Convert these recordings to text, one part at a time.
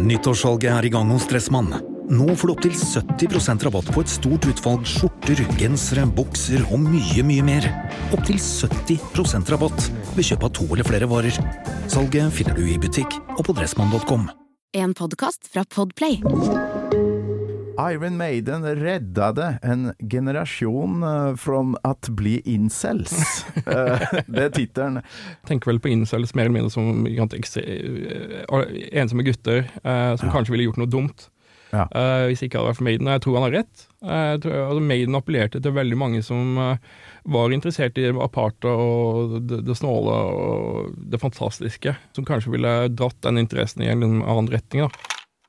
Nyttårssalget I gang hos Dressmann. Nå får du opp til 70% rabatt på et stort utvalg skjorter, gensere, bukser og mye mer. Opp til 70% rabatt ved kjøp av 2 eller flere varer. Salget finner du I butikk og på dressmann.com. En podcast fra Podplay. Iron Maiden reddade en generasjon fra at bli incels. Det titelen. Tenker vel på incels mer eller mindre som ensomme gutter som kanskje ville gjort noe dumt. Ja. Hvis ikke hadde vært for Maiden. Jeg tror han har rett. Maiden appellerte til veldig mange som var interessert I aparta og det snåle og det fantastiske, som kanskje ville dratt den interessen I en annen retning da.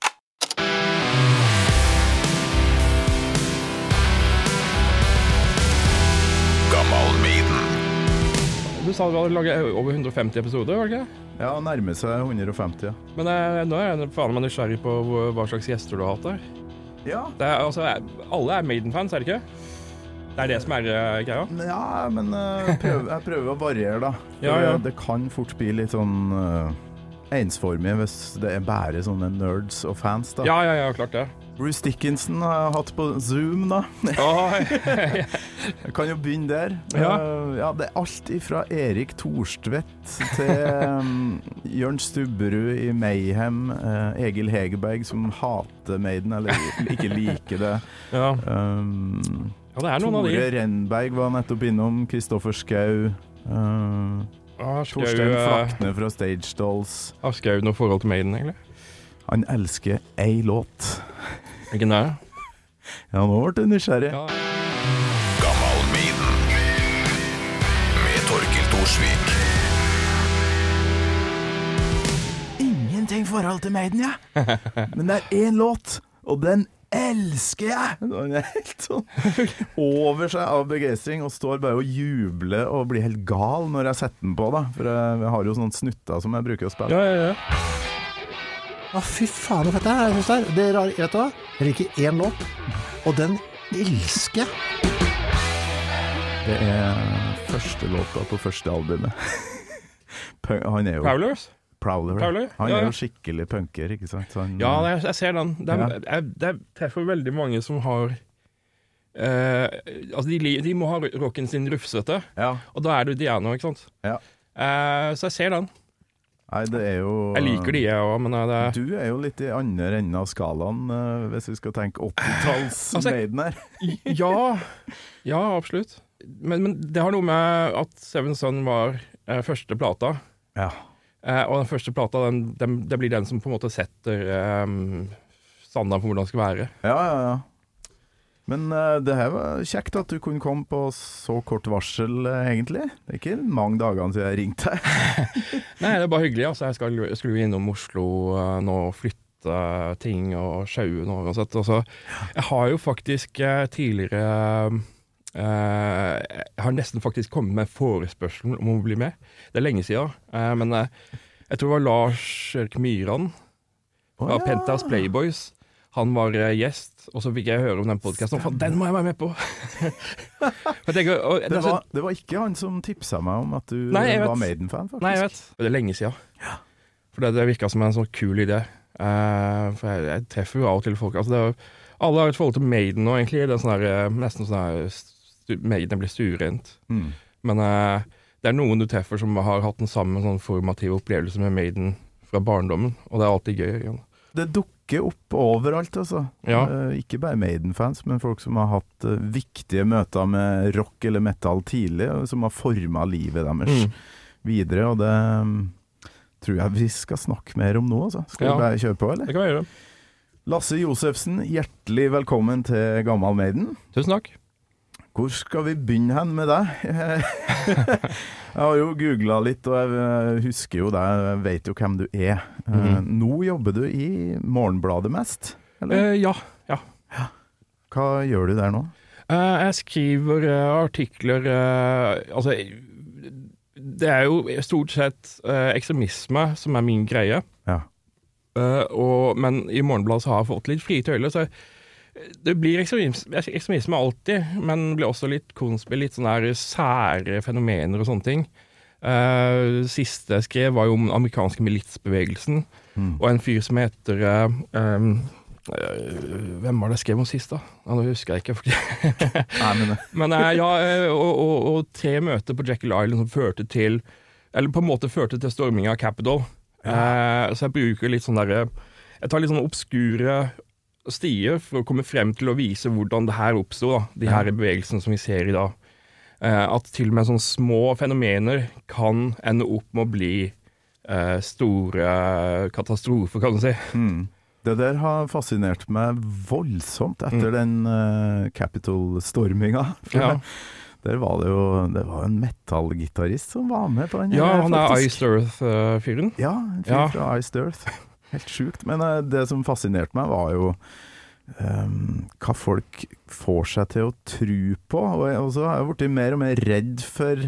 Du sa du hadde laget over 150 episoder, var det ikke? Ja, nærmer seg 150, ja. Men nå jeg faen meg nysgjerrig på hva slags gjester du har hatt der. Ja. Alle Maiden-fans, det ikke? Det det som greia? Ja, men jeg prøver å variere da. Ja. Det kan fort bli litt sånn ensformig hvis det bare sånne nerds og fans da. Ja, klart det. Bruce Dickinson har jeg hatt på Zoom da. Jeg kan jo begynne der. Ja, det alt fra Erik Thorstvedt til Jørn Stubberud I Mayhem, Egil Hegerberg som hater Maiden eller ikke liker det. Ja. Det noen av de. Tore Renberg var nettopp innom, Kristoffer Skau, Torstein Flakne fra Stage Dolls. Har Skau noe forhold til Maiden egentlig? Han elsker ei låt. Hvilken det? Ja, nå ble det nysgjerrig. Ja. Gammal Maiden med Torkild Thorsvik. Ingenting forhold til Maiden, ja. Men det en låt, og den elsker jeg. Den helt sånn over seg av begeistring, og står bare og jubler og blir helt gal når jeg setter den på da. For jeg har jo sånne snutter som jeg bruker å spille. Ja. Fy faen, hvor fett det synes jeg. Det rare, vet du hva? Jeg liker en låt, og den elsker jeg. Det første låta på første albumet. Han jo Prowler. Han jo skikkelig punker, ikke sant? Jeg ser den. Det treffer veldig mange som har de må ha rocken sin rufsete, og da det Diano, ikke sant? Ja. Så jeg ser den. Nei, det jo... Jeg liker de, jeg også, men Du jo litt I andre enden av skalaen, hvis vi skal tenke 80-talls Maiden her. Ja, absolutt. Men det har noe med at Seven Son var første plata. Ja. Og den første plata, det blir den som på en måte setter standarden for hvordan det skal være. Ja. Men det her var kjekt at du kunne komme på så kort varsel, egentlig. Det ikke mange dagene siden jeg ringte deg. Nei, det bare hyggelig. Altså, jeg skulle jo innom Oslo nå og flytte ting og sjaue nå. Jeg har jo faktisk tidligere... jeg har nesten faktisk kommet med forespørsel om å bli med. Det lenge siden, men jeg tror det var Lars Erik Myran fra Pentas Playboys. Han var gjest, og så fikk jeg høre om den podcasten. Den må jeg være med på! Det var ikke han som tipset meg om at du var Maiden-fan, faktisk. Nei, jeg vet. Det lenge siden. Ja. For det virket som en sånn kul idé. For jeg treffer jo av og til folk. Altså alle har et forhold til Maiden nå, egentlig. Det nesten sånn her Maiden blir stuerent. Men det noen du treffer som har hatt en samme sånn formativ opplevelse med Maiden fra barndommen, og det alltid gøy igjen. Det dukker opp overalt, altså. Ja. Ikke bare Maiden-fans, men folk som har hatt viktige møter med rock eller metal tidlig, og som har formet livet deres videre, og det tror jeg vi skal snakke mer om nå, altså. Skal vi bare kjøre på, eller? Det kan vi gjøre. Lasse Josefsen, hjertelig velkommen til Gammal Maiden. Tusen takk. Hvor skal vi begynne hen med deg? Jeg har jo googlet litt, og jeg husker jo deg, jeg vet jo hvem du Nå jobber du I Morgenbladet mest, eller? Ja. Hva gjør du der nå? Jeg skriver artikler, altså, det jo stort sett ekstremisme som min greie. Ja. Men I Morgenbladet så har jeg fått litt frie tøyler, så det blir ekstremisme alltid, men det blir også litt konspill, litt sånne her sære fenomener og sånne ting. Siste jeg skrev var jo om den amerikanske militsbevegelsen, og en fyr som heter hvem var det jeg skrev om sist da? Ja, nå husker jeg ikke. Men og 3 møter på Jekyll Island som førte til, eller på en måte førte til storming av Capitol. Så jeg bruker litt sånn jeg tar litt sånn obskure stier for å komme frem til å vise hvordan det her oppstod, da. De her bevegelsene som vi ser i dag. At til og med sånne små fenomener kan ende opp med å bli store katastrofer, kan du si. Det der har fascinert meg voldsomt etter den Capitol-storminga. Der var det var en metallgitarist som var med på den. Ja, han Iced Earth-fyren. Ja, en fyr fra Iced Earth. Helt sjukt. Men det som fascinerte meg var jo hva folk får seg til å tro på. Og så har jeg blitt mer og mer redd for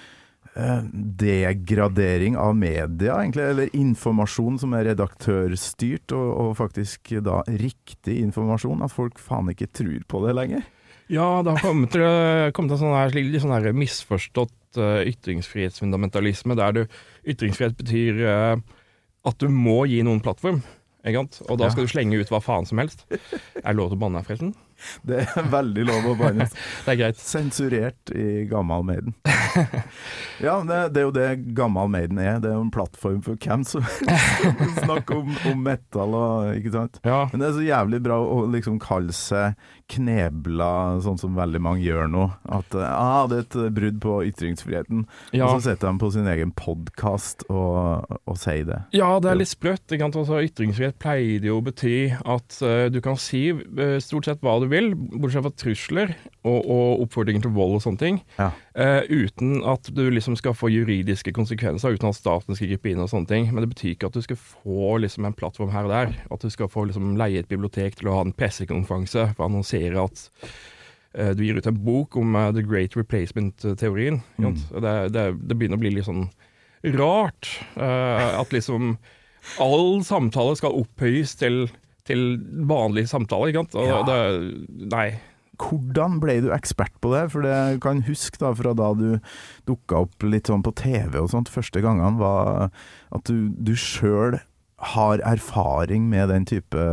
degradering av media, egentlig, eller informasjon som er redaktørstyrt, og faktisk da riktig informasjon, at folk faen ikke tror på det lenger. Ja, det har kommet til sånn her misforstått ytringsfrihetsfundamentalisme, der ytringsfrihet betyr at du må gi noen plattform, ikke sant? Og da skal du slenge ut hva faen som helst. Er det lov til å banne her, forresten? Det er veldig lov å banne. Det er greit. Sensurert i Gammal Maiden. Ja, det er jo det Gammal Maiden er. Det er jo en plattform for hvem som snakker om metal og, ikke sant? Ja. Men det er så jævlig bra å liksom kalle seg knebla, sånn som veldig mange gjør nå. At det er et brudd på ytringsfriheten. Ja. Og så setter de på sin egen podcast og sier det. Ja, det er litt sprøtt. Altså, ytringsfrihet pleier jo å bety at du kan si stort sett hva du vil, bortsett fra trusler og oppfordringer til vold og sånne ting, uten at du liksom skal få juridiske konsekvenser, uten at staten skal gripe inn og sånne ting. Men det betyr ikke at du skal få liksom en plattform her og der, at du skal få liksom leie et bibliotek til å ha en pressekonferanse for å annonsere at du gir ut en bok om The Great Replacement-teorien. Det begynner å bli litt sånn rart at liksom all samtale skal opphøyes til vanlig samtale, ikke sant? Nei. Hvordan ble du ekspert på det? For det jeg kan huske da, fra da du dukket opp litt sånn på TV og sånt, første gangene var at du selv har erfaring med den type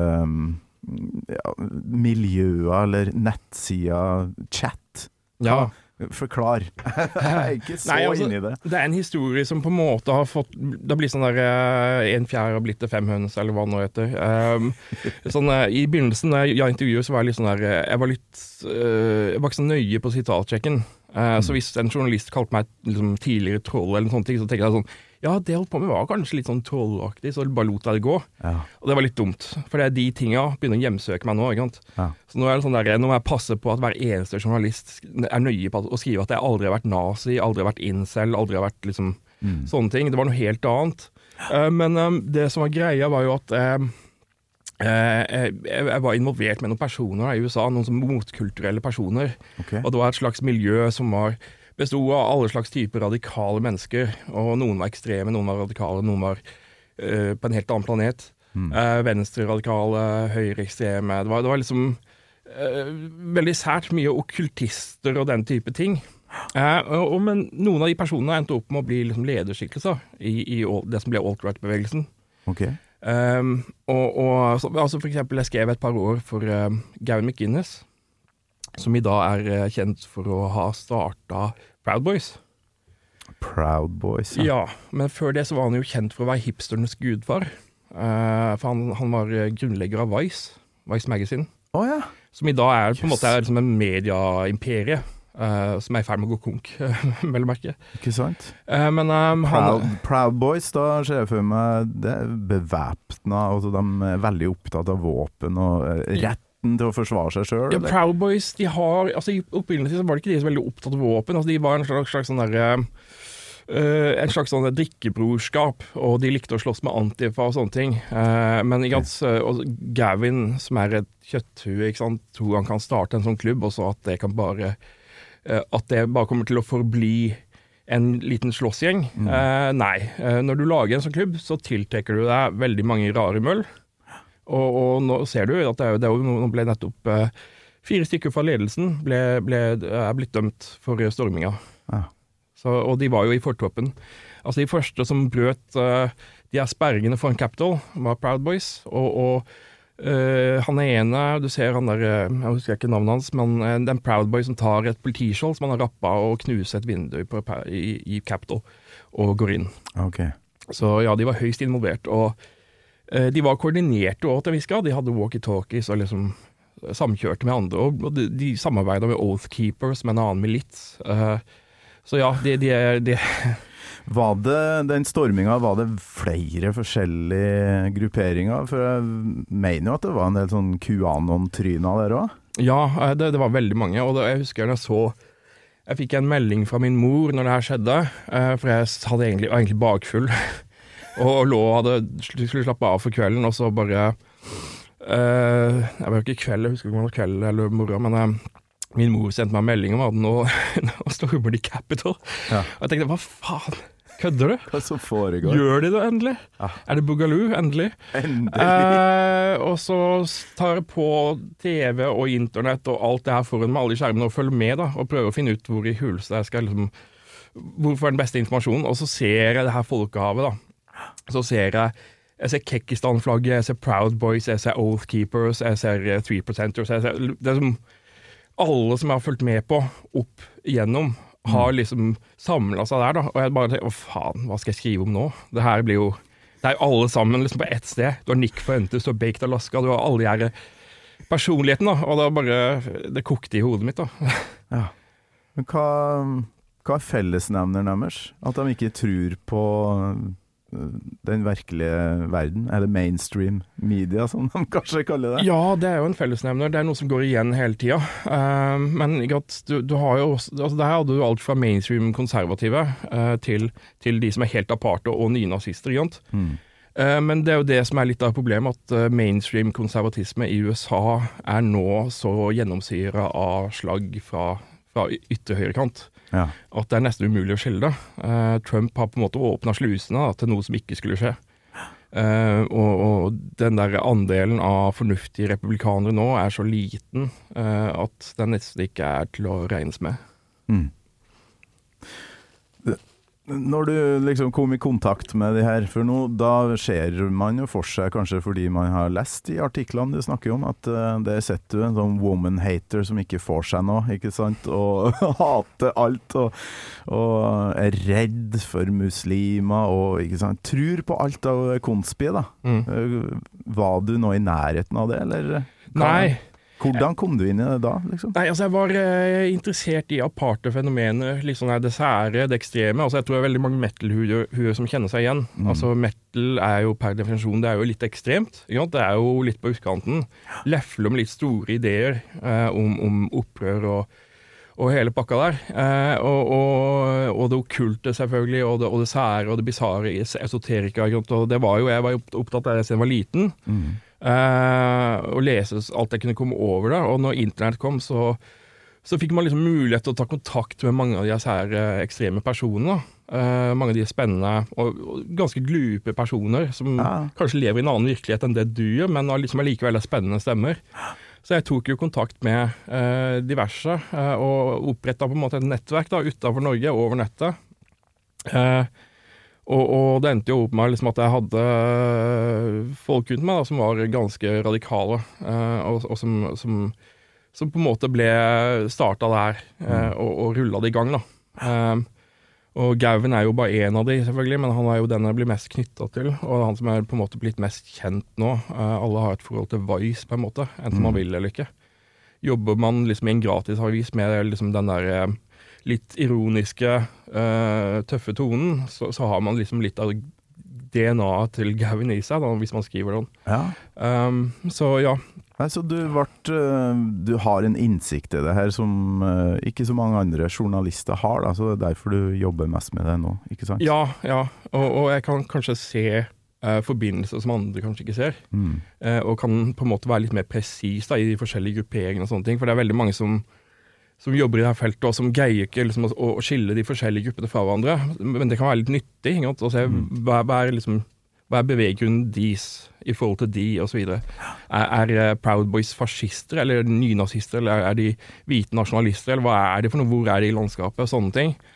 miljøer eller nettsider, chat. Ja. Forklar. Jeg er ikke så inne i det. Det er en historie som på en måte har fått, det blir sånn der 1/4 har blitt til 5 høns, eller hva det nå heter. I begynnelsen, da jeg intervjuet, så var jeg litt sånn der, jeg var ikke så nøye på sitatchecken. Så hvis en journalist kalte meg liksom, tidligere troll eller noe sånt, så tenkte jeg sånn, ja, det jeg holdt på med var kanskje litt sånn trollaktig, så bare lot jeg det gå. Ja. Og det var litt dumt, for det er de tingene begynner å hjemsøke meg nå, ikke sant? Ja. Så nå er det sånn der, nå må jeg passe på at hver eneste journalist er nøye på å skrive at jeg aldri har vært nazi, aldri har vært incel, aldri har vært liksom sånne ting. Det var noe helt annet. Men det som var greia var jo at jeg var involvert med noen personer i USA, noen som motkulturelle personer. Okay. Og det var et slags miljø som bestod av alle slags typer radikale mennesker, og noen var ekstreme, noen var radikale, noen var på en helt annen planet. Venstre-radikale, høyre-ekstreme. Det var liksom veldig sært mye okkultister og den type ting. Men noen av de personene endte opp med å bli liksom lederskikkelser i det som ble alt-right-bevegelsen. Okay. Altså for eksempel, jeg skrev et par år for Gavin McInnes, som i dag er kjent for å ha startet Proud Boys. Proud Boys, ja. Ja, men før det så var han jo kjent for å være hipsternes gudfar. For han var grunnlegger av Vice Magazine. Ja. Som i dag er på en måte liksom en media-imperie, som er i ferd med å gå konk, vel å merke. Ikke sant? Men Proud Boys, da ser jeg for meg, det er bevæpnet, altså de er veldig opptatt av våpen og rett til å forsvare seg selv. Ja, Proud Boys, de har, altså i opprinnelsen så var det ikke de så veldig opptatt av våpen, altså de var en slags sånn der, en slags sånn drikkebrorskap, og de likte å slåss med Antifa og sånne ting. Men ikke sant, og Gavin, som er et kjøtthue, ikke sant, tror han kan starte en sånn klubb, og så at det bare kommer til å forbli en liten slåssgjeng. Nei, når du lager en sånn klubb, så tiltrekker du deg veldig mange rare møll. Og nå ser du at nå ble nettopp 4 stykker fra ledelsen er blitt dømt for storminga. Ja. Og de var jo i fortoppen. Altså de første som brøt de her sperringene for en Capitol var Proud Boys, og han ene, du ser han der, jeg husker ikke navnet hans, men den Proud Boy som tar et politiskjold som han har rappet og knuser et vindu i Capitol og går inn. Okay. Så ja, de var høyst involvert, og de var koordinerte også til en viss grad. De hadde walkie-talkies og liksom samkjørte med andre, og de samarbeidet med Oath Keepers, med en annen milits. Så ja, de Var det den storminga, var det flere forskjellige grupperinger? For jeg mener jo at det var en del sånn QAnon-tryner der også. Ja, det var veldig mange, og jeg husker jeg fikk en melding fra min mor når det her skjedde, for jeg var egentlig bakfull, og skulle slappe av for kvelden, og så bare, jeg var ikke kveld, jeg husker ikke om det var kveld eller morgen, men min mor sendte meg en melding om at nå stormer de Capitol. Ja. Og jeg tenkte, hva faen? Kødder du? Hva som foregår? Gjør de det endelig? Ja. Er det Boogaloo? Endelig. Og så tar jeg på TV og internett og alt det her foran med alle skjermene og følger med da, og prøver å finne ut hvor i hulset jeg skal hvorfor den beste informasjonen, og så ser jeg det her folkehavet da. Så ser jeg ser Kekistan-flagget, jeg ser Proud Boys, jeg ser Oath Keepers, jeg ser 3%ers, det som alle som jeg har fulgt med på opp igjennom har liksom samlet seg der da, og jeg bare tenker, faen, hva skal jeg skrive om nå? Det her blir jo, det er jo alle sammen liksom på ett sted. Du har Nick Fuentes, du har Baked Alaska, du har alle de her personligheten da, og det kokte i hodet mitt da. Ja, men hva er fellesnevneren deres? At de ikke tror på den virkelige verden, eller mainstream media, som de kanskje kaller det? Ja, det er jo en fellesnevner. Det er noe som går igjen hele tiden. Men du har jo også, altså der hadde du alt fra mainstream konservative til de som er helt aparte og nynazister, men det er jo det som er litt av problemet, at mainstream konservatisme i USA er nå så gjennomsyret av slag fra ytterhøyrekant. Ja. At det er nesten umulig å skille det. Trump har på en måte åpnet slusene til noe som ikke skulle skje. Og den der andelen av fornuftige republikanere nå er så liten at den nesten ikke er til å regnes med. Når du liksom kom i kontakt med det her, for nå, da ser man jo for seg, kanskje fordi man har lest i artiklene du snakker om, at det setter du en sånn woman-hater som ikke får seg noe, ikke sant? Og hater alt, og er redd for muslimer, og ikke sant? Tror på alt av konspi, da. Var du nå i nærheten av det, eller? Nei. Hvordan kom du inn i det da, liksom? Nei, altså jeg var interessert i aparte fenomener, liksom det sære, det ekstreme. Altså jeg tror det er veldig mange metal-huer som kjenner seg igjen. Altså metal er jo per definisjon, det er jo litt ekstremt. Det er jo litt på utkanten. Lefler med litt store ideer om opprør og hele pakka der. Og det okkulte selvfølgelig, og det sære og det bizarre, esoterika. Og det var jo, jeg var opptatt av det siden jeg var liten. Og lese alt jeg kunne komme over det, og når internett kom så fikk man liksom mulighet til å ta kontakt med mange av de her ekstreme personene, mange av de spennende og ganske glupe personer som kanskje lever i en annen virkelighet enn det du gjør, men liksom allikevel er spennende stemmer. Så jeg tok jo kontakt med diverse og opprettet på en måte et nettverk da, utenfor Norge, over nettet. Og det endte jo opp med liksom at jeg hadde folk rundt meg da, som var ganske radikale, og som på en måte ble startet der, og rullet det i gang da. Og Gavin er jo bare en av de selvfølgelig, men han er jo den jeg blir mest knyttet til, og han som er på en måte blitt mest kjent nå. Alle har et forhold til Vice på en måte, enten man vil eller ikke. Jobber man liksom i en gratisavis med liksom den der litt ironiske, tøffe tonen, så har man liksom litt av DNA til Gavin i seg, da, hvis man skriver den. Ja. Så ja. Så du har en innsikt i det her som ikke så mange andre journalister har, da, så det er derfor du jobber mest med det nå, ikke sant? Ja. Og jeg kan kanskje se forbindelser som andre kanskje ikke ser, og kan på en måte være litt mer presis da, i de forskjellige grupperingene og sånne ting, for det er veldig mange som jobber i det her feltet, og som greier ikke liksom, å skille de forskjellige gruppene fra hverandre. Men det kan være litt nyttig, å se hva er beveggrunnen deres i forhold til de, og så videre. Er Proud Boys fascister, eller nynazister, eller er de hvite nasjonalister, eller hva er det for noe, hvor er de i landskapet, og sånne ting. Ja.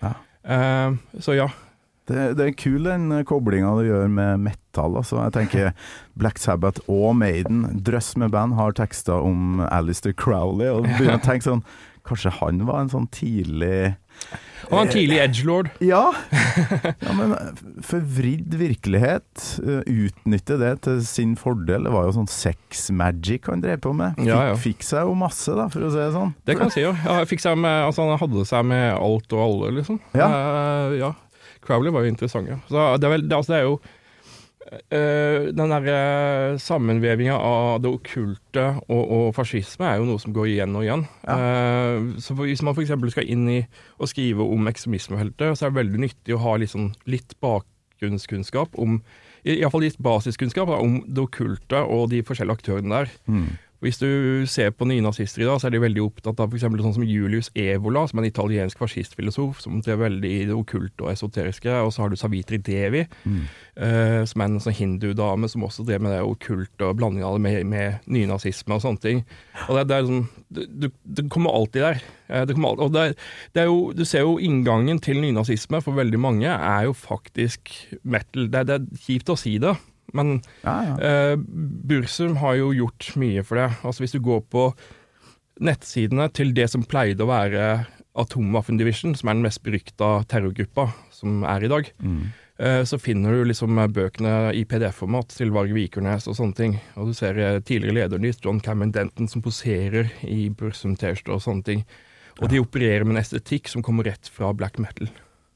Så ja. Det er kul den koblingen du gjør med metal, altså. Jeg tenker Black Sabbath og Maiden, drøss med band, har tekster om Aleister Crowley, og begynner å tenke sånn, kanskje han var en sånn tidlig... Han var en tidlig edgelord. Ja, men forvridd virkelighet, utnytte det til sin fordel. Det var jo sånn sex magic han drev på med. Fikk seg jo masse da, for å si det sånn. Det kan jeg si jo. Han hadde seg med alt og alle, liksom. Ja. Crowley var jo interessant, ja. Så det er jo den der sammenvevingen av det okkulte og fascisme er jo noe som går igjen og igjen. Så hvis man for eksempel skal inn i å skrive om ekstremismefeltet, så er det veldig nyttig å ha litt bakgrunnskunnskap om, i hvert fall litt basiskunnskap om det okkulte og de forskjellige aktørene der. Hvis du ser på nynazister i dag, så er de veldig opptatt av for eksempel sånn som Julius Evola, som er en italiensk fascistfilosof, som er veldig i det okkulte og esoteriske, og så har du Savitri Devi, som er en sånn hindu-dame som også drev med det okkulte og blanding av det med nynazisme og sånne ting. Og det er sånn, det kommer alltid der. Og det er jo, du ser jo inngangen til nynazisme for veldig mange er jo faktisk metal. Det er kjipt å si det. Men Burzum har jo gjort mye for det. Altså hvis du går på nettsidene til det som pleide å være Atomwaffen Division, som er den mest berykta terrorgruppa som er i dag, så finner du liksom bøkene i PDF-format til Varg Vikernes og sånne ting. Og du ser tidligere lederen i John Cameron Denton som poserer i Burzum-T-skjorte og sånne ting. Og de opererer med en estetikk som kommer rett fra black metal.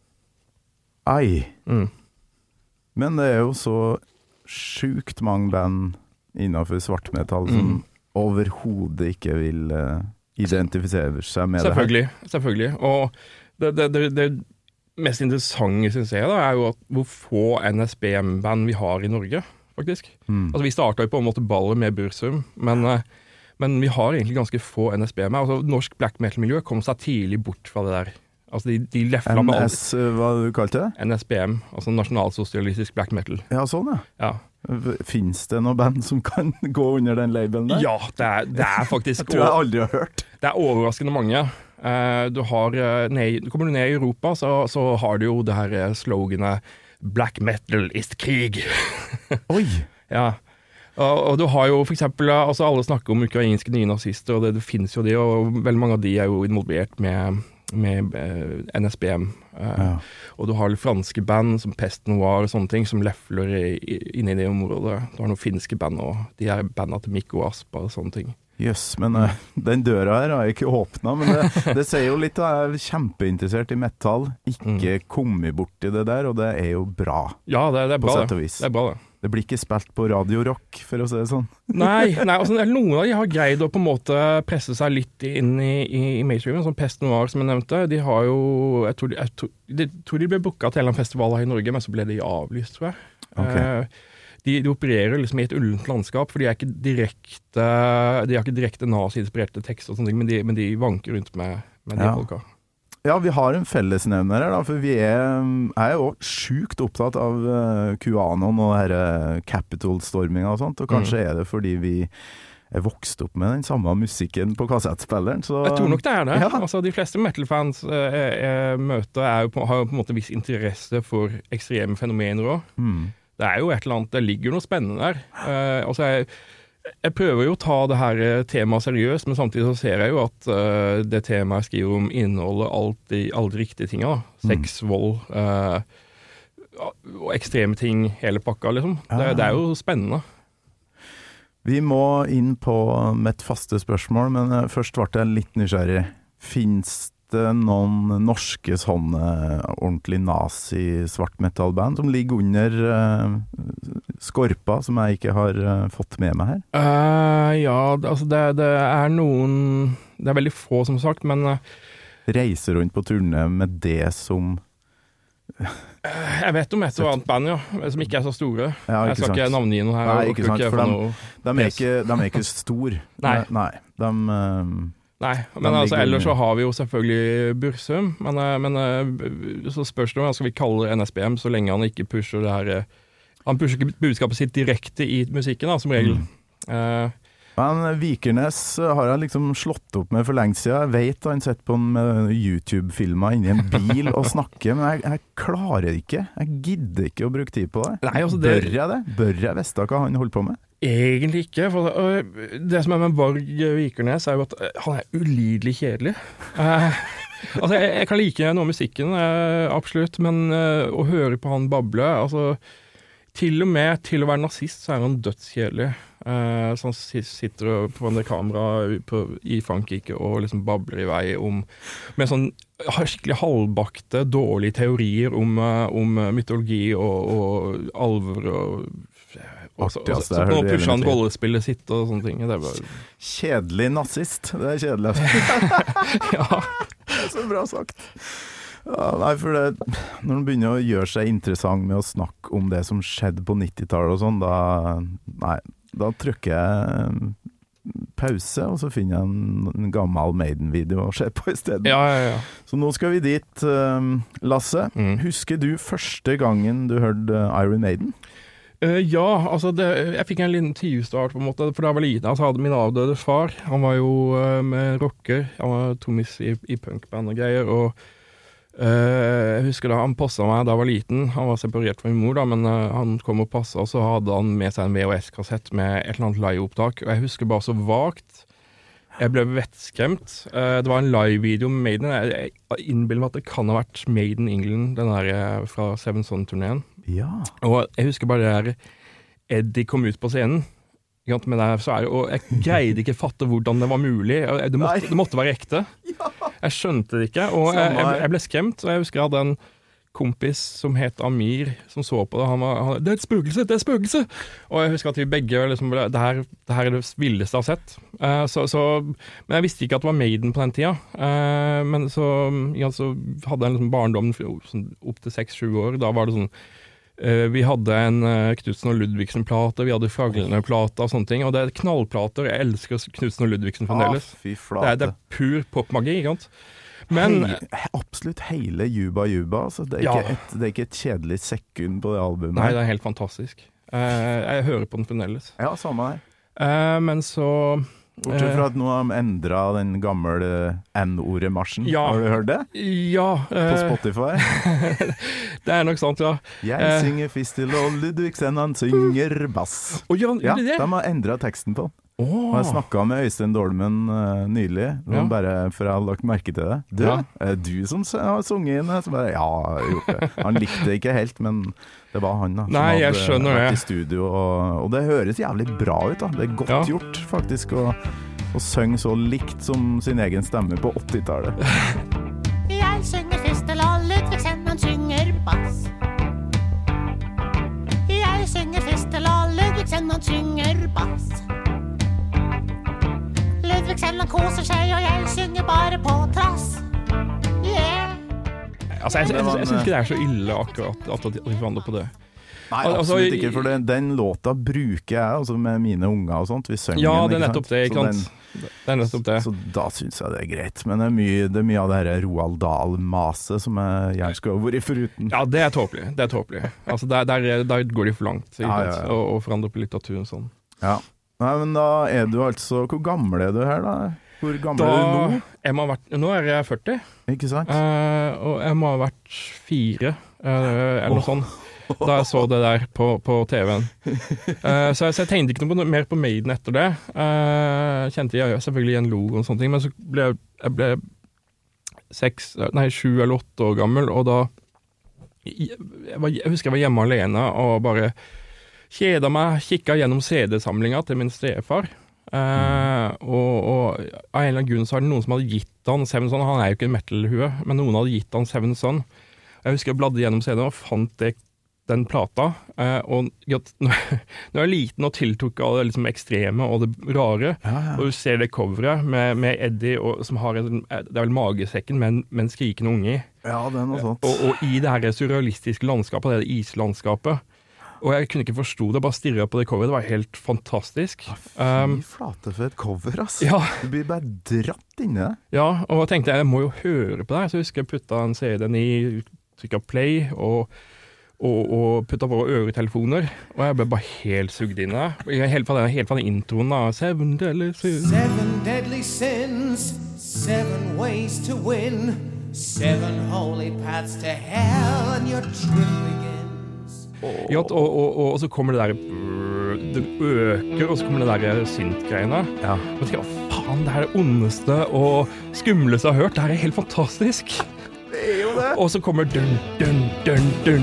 Men det er jo så sjukt mange band innenfor svartmetall som overhodet ikke vil identifisere seg med det her. Selvfølgelig. Og det mest interessante, synes jeg, da, er jo at hvor få NSBM-band vi har i Norge, faktisk. Altså, vi startet jo på en måte ballet med Burzum, men vi har egentlig ganske få NSBM. Altså, norsk black metal-miljø kom seg tidlig bort fra det der. Altså de lefla med alt. Hva du kalte det? NSBM, altså nasjonalsosialistisk black metal. Ja, sånn ja. Finnes det noen band som kan gå under den labelen der? Ja, det er faktisk... Jeg tror jeg aldri har hørt. Det er overraskende mange. Kommer du ned i Europa, så har du jo det her sloganet «Black metal is krig». Oi! Ja. Og du har jo for eksempel, altså alle snakker om ukrainske nynazister, og det finnes jo det, og veldig mange av de er jo involvert med NSBM. Og du har franske band som Pest Noir og sånne ting som lefler inne i det området. Du har noen finske band og de her bandene til Mikko Aspa og sånne ting. Men den døra her har jeg ikke åpnet, men det sier jo litt at jeg er kjempeinteressert i metall, ikke kommet bort i det der, og det er jo bra. Ja, det er bra det. Det er bra det. Det blir ikke spilt på Radio Rock, for å si det sånn. Nei, altså, noen av de har greid å på en måte presse seg litt inn i mainstreamen, som Pest Noir som jeg nevnte. De har jo, jeg tror de ble booket til en festival her i Norge, men så ble de avlyst, tror jeg. Okay. De opererer liksom i et ullent landskap, for de har ikke direkte nazi-inspirerte tekster og sånne ting, men de vanker rundt med de folka. Ja, vi har en fellesnevner her da, for jeg er jo sjukt opptatt av QAnon og denne Capitol-stormingen og sånt, og kanskje er det fordi vi er vokst opp med den samme musikken på kassettspilleren. Så jeg tror nok det er det. Ja. Altså, de fleste metal-fans møter har jo på en måte viss interesse for ekstreme fenomener også. Det er jo et eller annet, det ligger noe spennende der. Altså, jeg prøver jo å ta det her temaet seriøst, men samtidig så ser jeg jo at det temaet jeg skriver om inneholder alle de riktige tingene. Sex, vold og ekstreme ting, hele pakka liksom. Det er jo spennende. Vi må inn på mitt faste spørsmål, men først ble jeg litt nysgjerrig. Finnes det noen norske sånne ordentlig nazi-svartmetallband som ligger under skorpa, som jeg ikke har fått med meg her? Ja, altså det er noen... Det er veldig få, som sagt, men... Reiser rundt på turné med det som... Jeg vet om et og annet band, som ikke er så store. Ja, jeg skal ikke navngi noe her. Nei, ikke sant, for de er ikke store. Nei, Nei, men altså, ellers så har vi jo selvfølgelig Burzum, men så spørs det om skal vi kalle NSBM så lenge han ikke pusher det her. Han pusher ikke budskapet sitt direkte i musikken da, som regel. Men Vikernes har jeg liksom slått opp med for lenge siden. Jeg vet han sitter på en YouTube-filmer inni en bil og snakker, men jeg klarer ikke. Jeg gidder ikke å bruke tid på det. Nei, altså Bør jeg det? Bør jeg vite hva han holder på med? Egentlig ikke, for det som med Varg Vikernes er jo at han ulidelig kjedelig. Altså jeg kan like noe av musikken, absolutt, men å høre på han bable, altså til og med til å være nazist så er han dødskjedelig. Så han sitter på det kamera i Frankrike og liksom babler i vei med sånn skikkelig halvbakte, dårlige teorier om mytologi og alver og så nå pusher han rollespillet sitt og sånne ting. Det var kjedelig nazist, det er kjedelig. Ja. Det er så bra sagt. Ja, nei, for det, når man begynner å gjøre seg interessant med å snakke om det som skjedde på 90-tallet og sånn, da trykker jeg pause, og så finner jeg en gammel Maiden-video å se på i stedet. Ja. Så nå skal vi dit, Lasse. Husker du første gangen du hørte Iron Maiden? Ja, altså jeg fikk en liten tidstart på en måte, for da jeg var liten, altså hadde min avdøde far, han var jo rocker, han var trommis i punkband og greier, og jeg husker da han passet meg da jeg var liten, han var separert fra min mor da, men han kom og passet, og så hadde han med seg en VHS-kassett med et eller annet live-opptak, og jeg husker bare så vagt, jeg ble vettskremt, det var en live-video med Maiden, jeg innbiller meg at det kan ha vært Maiden England, den der fra Seven Son-turneen. Ja. Og jeg husker bare det der Eddie kom ut på scenen med det her, og jeg greide ikke fatte hvordan det var mulig. Det måtte være ekte. Jeg skjønte det ikke, og jeg ble skremt, og jeg husker jeg hadde en kompis som het Amir, som så på det. Han det er et spøkelse! Og jeg husker at vi begge liksom, det her er det villeste jeg har sett. Men jeg visste ikke at det var Maiden på den tida. Men så hadde jeg liksom barndommen opp til 6-7 år. Da var det sånn vi hadde en Knudsen og Ludvigsen-plate, vi hadde Fraglene-plate og sånne ting, og det er knallplater, jeg elsker Knudsen og Ludvigsen fremdeles. Fy flate. Det er pur popmagi, ikke sant? Men absolutt hele Juba Juba, altså. Det er ikke et kjedelig sekund på det albumet. Nei, det er helt fantastisk. Jeg hører på den fremdeles. Ja, samme her. Men så bortsett fra at nå har de endret den gamle N-ordet-marsjen. Ja. Har du hørt det? Ja. På Spotify? Det er nok sant, ja. Jeg synger fistel, og Ludvigsen han synger bass. Ja, de har endret teksten på den. Og jeg snakket med Øystein Dolmen nylig, bare for jeg hadde lagt merke til det. Du som har sunget inn det? Så bare, jeg har gjort det. Han likte det ikke helt, men det var han da, som hadde vært i studio. Og det høres jævlig bra ut da. Det er godt gjort faktisk å synge så likt som sin egen stemme på 80-tallet. Jeg synger fistel, og Ludvigsen han synger bass. Jeg synger fistel, og Ludvigsen han synger bass. Ludvigsen han koser seg, og jeg synger bare på trass. Yeah! Altså, jeg synes ikke det er så ille akkurat at vi forandrer på det. Nei, absolutt ikke, for den låta bruker jeg altså med mine unger og sånt. Vi synger ja, det er nettopp det, ikke sant? Det er nettopp det. Så da synes jeg det er greit. Men det er mye av det her Roald Dahl-maset som jeg gjerne skulle ha vært foruten. Ja, det er tåpelig. Altså, der går de for langt, og forandrer på litteraturen sånn. Ja. Nei, men da er du altså... Hvor gammel er du her da? Hvor gammel er du nå? Nå er jeg 40. Ikke sant? Og jeg må ha vært 4, eller noe sånt, da jeg så det der på TV-en. Så jeg tenkte ikke noe mer på Maiden etter det. Kjente jeg selvfølgelig igjen logo og sånne ting, men så ble jeg 7 eller 8 år gammel, og da... Jeg husker jeg var hjemme alene og bare... kjeda meg, kikket gjennom CD-samlinga til min stefar, og av en eller annen grunn så er det noen som hadde gitt han Seven Son, han er jo ikke en metal-hue, men noen hadde gitt han Seven Son. Jeg husker jeg bladde gjennom CD-en og fant den plata, og når jeg er liten og tiltok av det liksom ekstreme og det rare, og du ser det coveret med Eddie, som har det er vel magesekken med en skrikende unge i. Ja, det er noe sånt. Og i det her surrealistiske landskapet, det islandskapet, og jeg kunne ikke forstå det, bare stirret på det coveret, det var helt fantastisk. Fy flate for et cover, ass. Ja. Du blir bare dratt inne. Ja, og jeg tenkte, jeg må jo høre på det, så jeg husker jeg puttet en CD-en i trykket play, og og putta på øretelefoner, og jeg ble bare helt sugd inn i det. Helt fra den introen da, Seven Deadly Sins. 7 deadly sins, 7 ways to win, 7 holy paths to hell, and your trip begins. Ja, og så kommer det der, det øker, og så kommer det der synt-greiene. Ja. Og så tenker jeg, faen, det her er det ondeste og skumleste jeg har hørt. Det her er helt fantastisk. Det er jo det. Og så kommer dun, dun, dun, dun.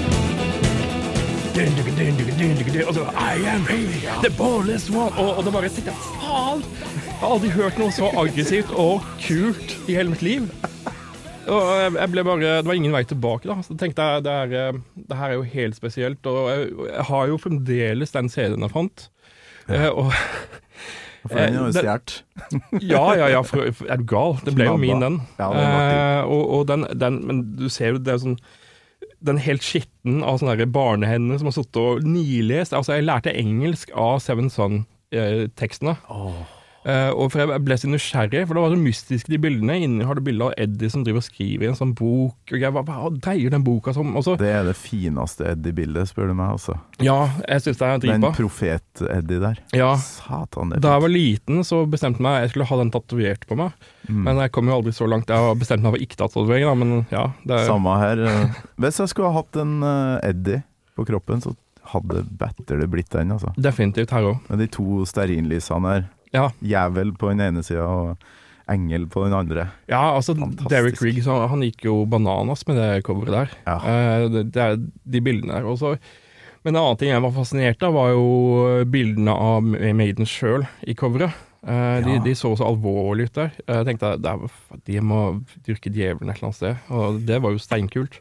Dun, dun, dun, dun, dun, dun, dun. Og så, I am here, the boneless one. Og det bare sitter, faen. Jeg har aldri hørt noe så aggressivt og kult i hele mitt liv. Og jeg ble bare, det var ingen vei tilbake da. Så tenkte jeg, det her er jo helt spesielt. Og jeg har jo fremdeles den CD-en jeg fant. Og... For den er jo stjert. Ja, er du gal? Det ble jo min den. Ja, det var og den, men du ser jo det er sånn, den helt skitten av sånne der barnehender som har suttet og nilest. Altså, jeg lærte engelsk av Seven Son-tekstene. Og for jeg ble så nysgjerrig, for det var så mystiske de bildene. Inni har du bilder av Eddie som driver og skriver i en sånn bok, og jeg bare, hva dreier den boka som? Og så, Det er det fineste Eddie-bildet, spør du meg også. ja, jeg synes det er Den dritbra. profet-Eddie der. Ja, Satan, det er da jeg var liten så bestemte jeg meg, jeg skulle ha den tatovert på meg. Men jeg kom jo aldri så langt, jeg har bestemt meg for ikke tatovering da, men ja. Det er, Samme her. Hvis jeg skulle ha hatt en Eddie på kroppen, så hadde det blitt den, altså. definitivt her også. Med de 2 stearinlysene her. Ja. Jævel på den ene siden og engel på den andre. Ja, altså Fantastisk. Derek Riggs, han gikk jo bananas med det coveret der. Ja. Det er de bildene der også. Men en annen ting jeg var fascinert av var jo bildene av Maiden selv i coveret. De så alvorlig ut der. Jeg tenkte de må dyrke djevelen et eller annet sted, og det var jo steinkult.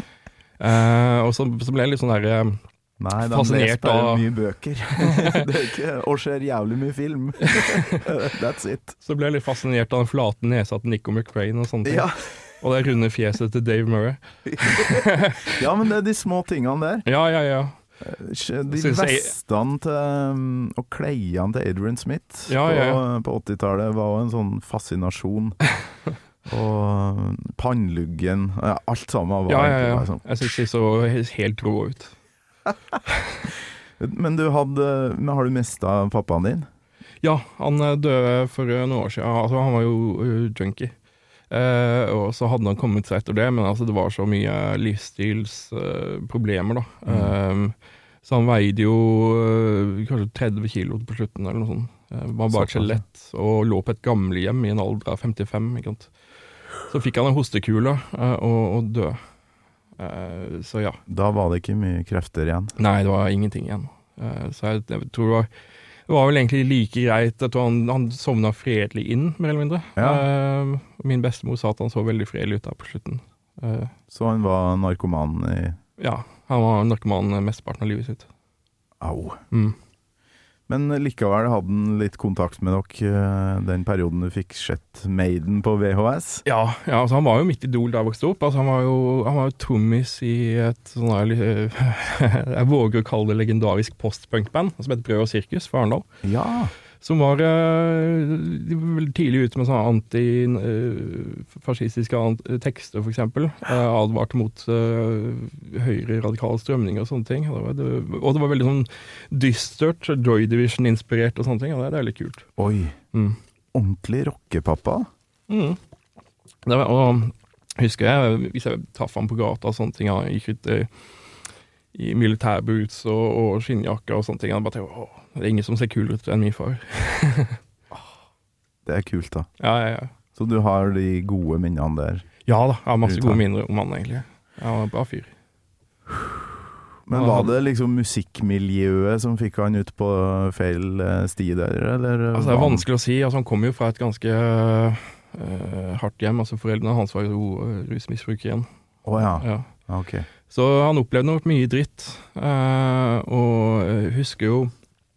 Og så ble jeg litt sånn der... Nei, de Fascinert leser bare av- mye bøker. Det er ikke, og ser jævlig mye film. That's it. Så ble jeg litt fascinert av den flate nesa til Nico McBrain og sånne ting. Ja. Og det runde fjeset til Dave Murray. Ja, men det er de små tingene der. Ja. De Synes jeg- vestene til, og kleiene til Adrian Smith Ja. på 80-tallet var jo en sånn fascinasjon. Og pannluggen, ja, alt sammen var egentlig bare sånn. Jeg synes de så helt rå ut. Men har du mistet pappaen din? Ja, han døde for noen år siden. Altså, han var jo junkie. Og så hadde han kommet seg etter det, men altså, det var så mye livsstilsproblemer da. Så han veide jo kanskje 30 kilo på slutten eller noe sånt. Var bare ikke lett, og lå på et gamlehjem i en alder av 55, ikke sant. Så fikk han en hostekule og døde. Så ja. Da var det ikke mye krefter igjen. Nei, det var ingenting igjen. Så jeg tror det var vel egentlig like greit. Jeg tror han sovna fredelig inn, mer eller mindre. Ja. Min bestemor sa at han så veldig fredelig ut der på slutten. Så han var narkoman i... Ja, han var narkoman mesteparten av livet sitt. Au. Mm. Men likevel hadde han litt kontakt med dere den perioden du fikk sett Maiden på VHS? Ja, altså han var jo mitt idol da jeg vokste opp. Altså han var jo trommis i et sånn her, jeg våger å kalle det legendarisk postpunkband, som heter Brød og Sirkus for Arendal. Ja. Som var de var veldig tidlig ute med sånne antifascistiske tekster, for eksempel. Advarte mot høyre radikale strømninger og sånne ting. Og det var veldig sånn dystert, Joy Division-inspirert og sånne ting, og det er litt kult. Oi. Ordentlig rockepappa? Og husker jeg, hvis jeg traff han på gata og sånne ting, han gikk ut i militærboots og skinnjakker og sånne ting, han bare tenkte, det er ingen som ser kulere ut enn min far. Det er kult da. Ja. Så du har de gode minnene der? Ja da, jeg har masse gode minner om han egentlig. Jeg var en bra fyr. Men var det liksom musikkmiljøet som fikk han ut på feil sti der, eller? Altså det er vanskelig å si, altså han kom jo fra et ganske hardt hjem, altså foreldrene hans var jo rusmisbruker igjen. Ja, ok. Så han opplevde nok mye dritt, og husker jo,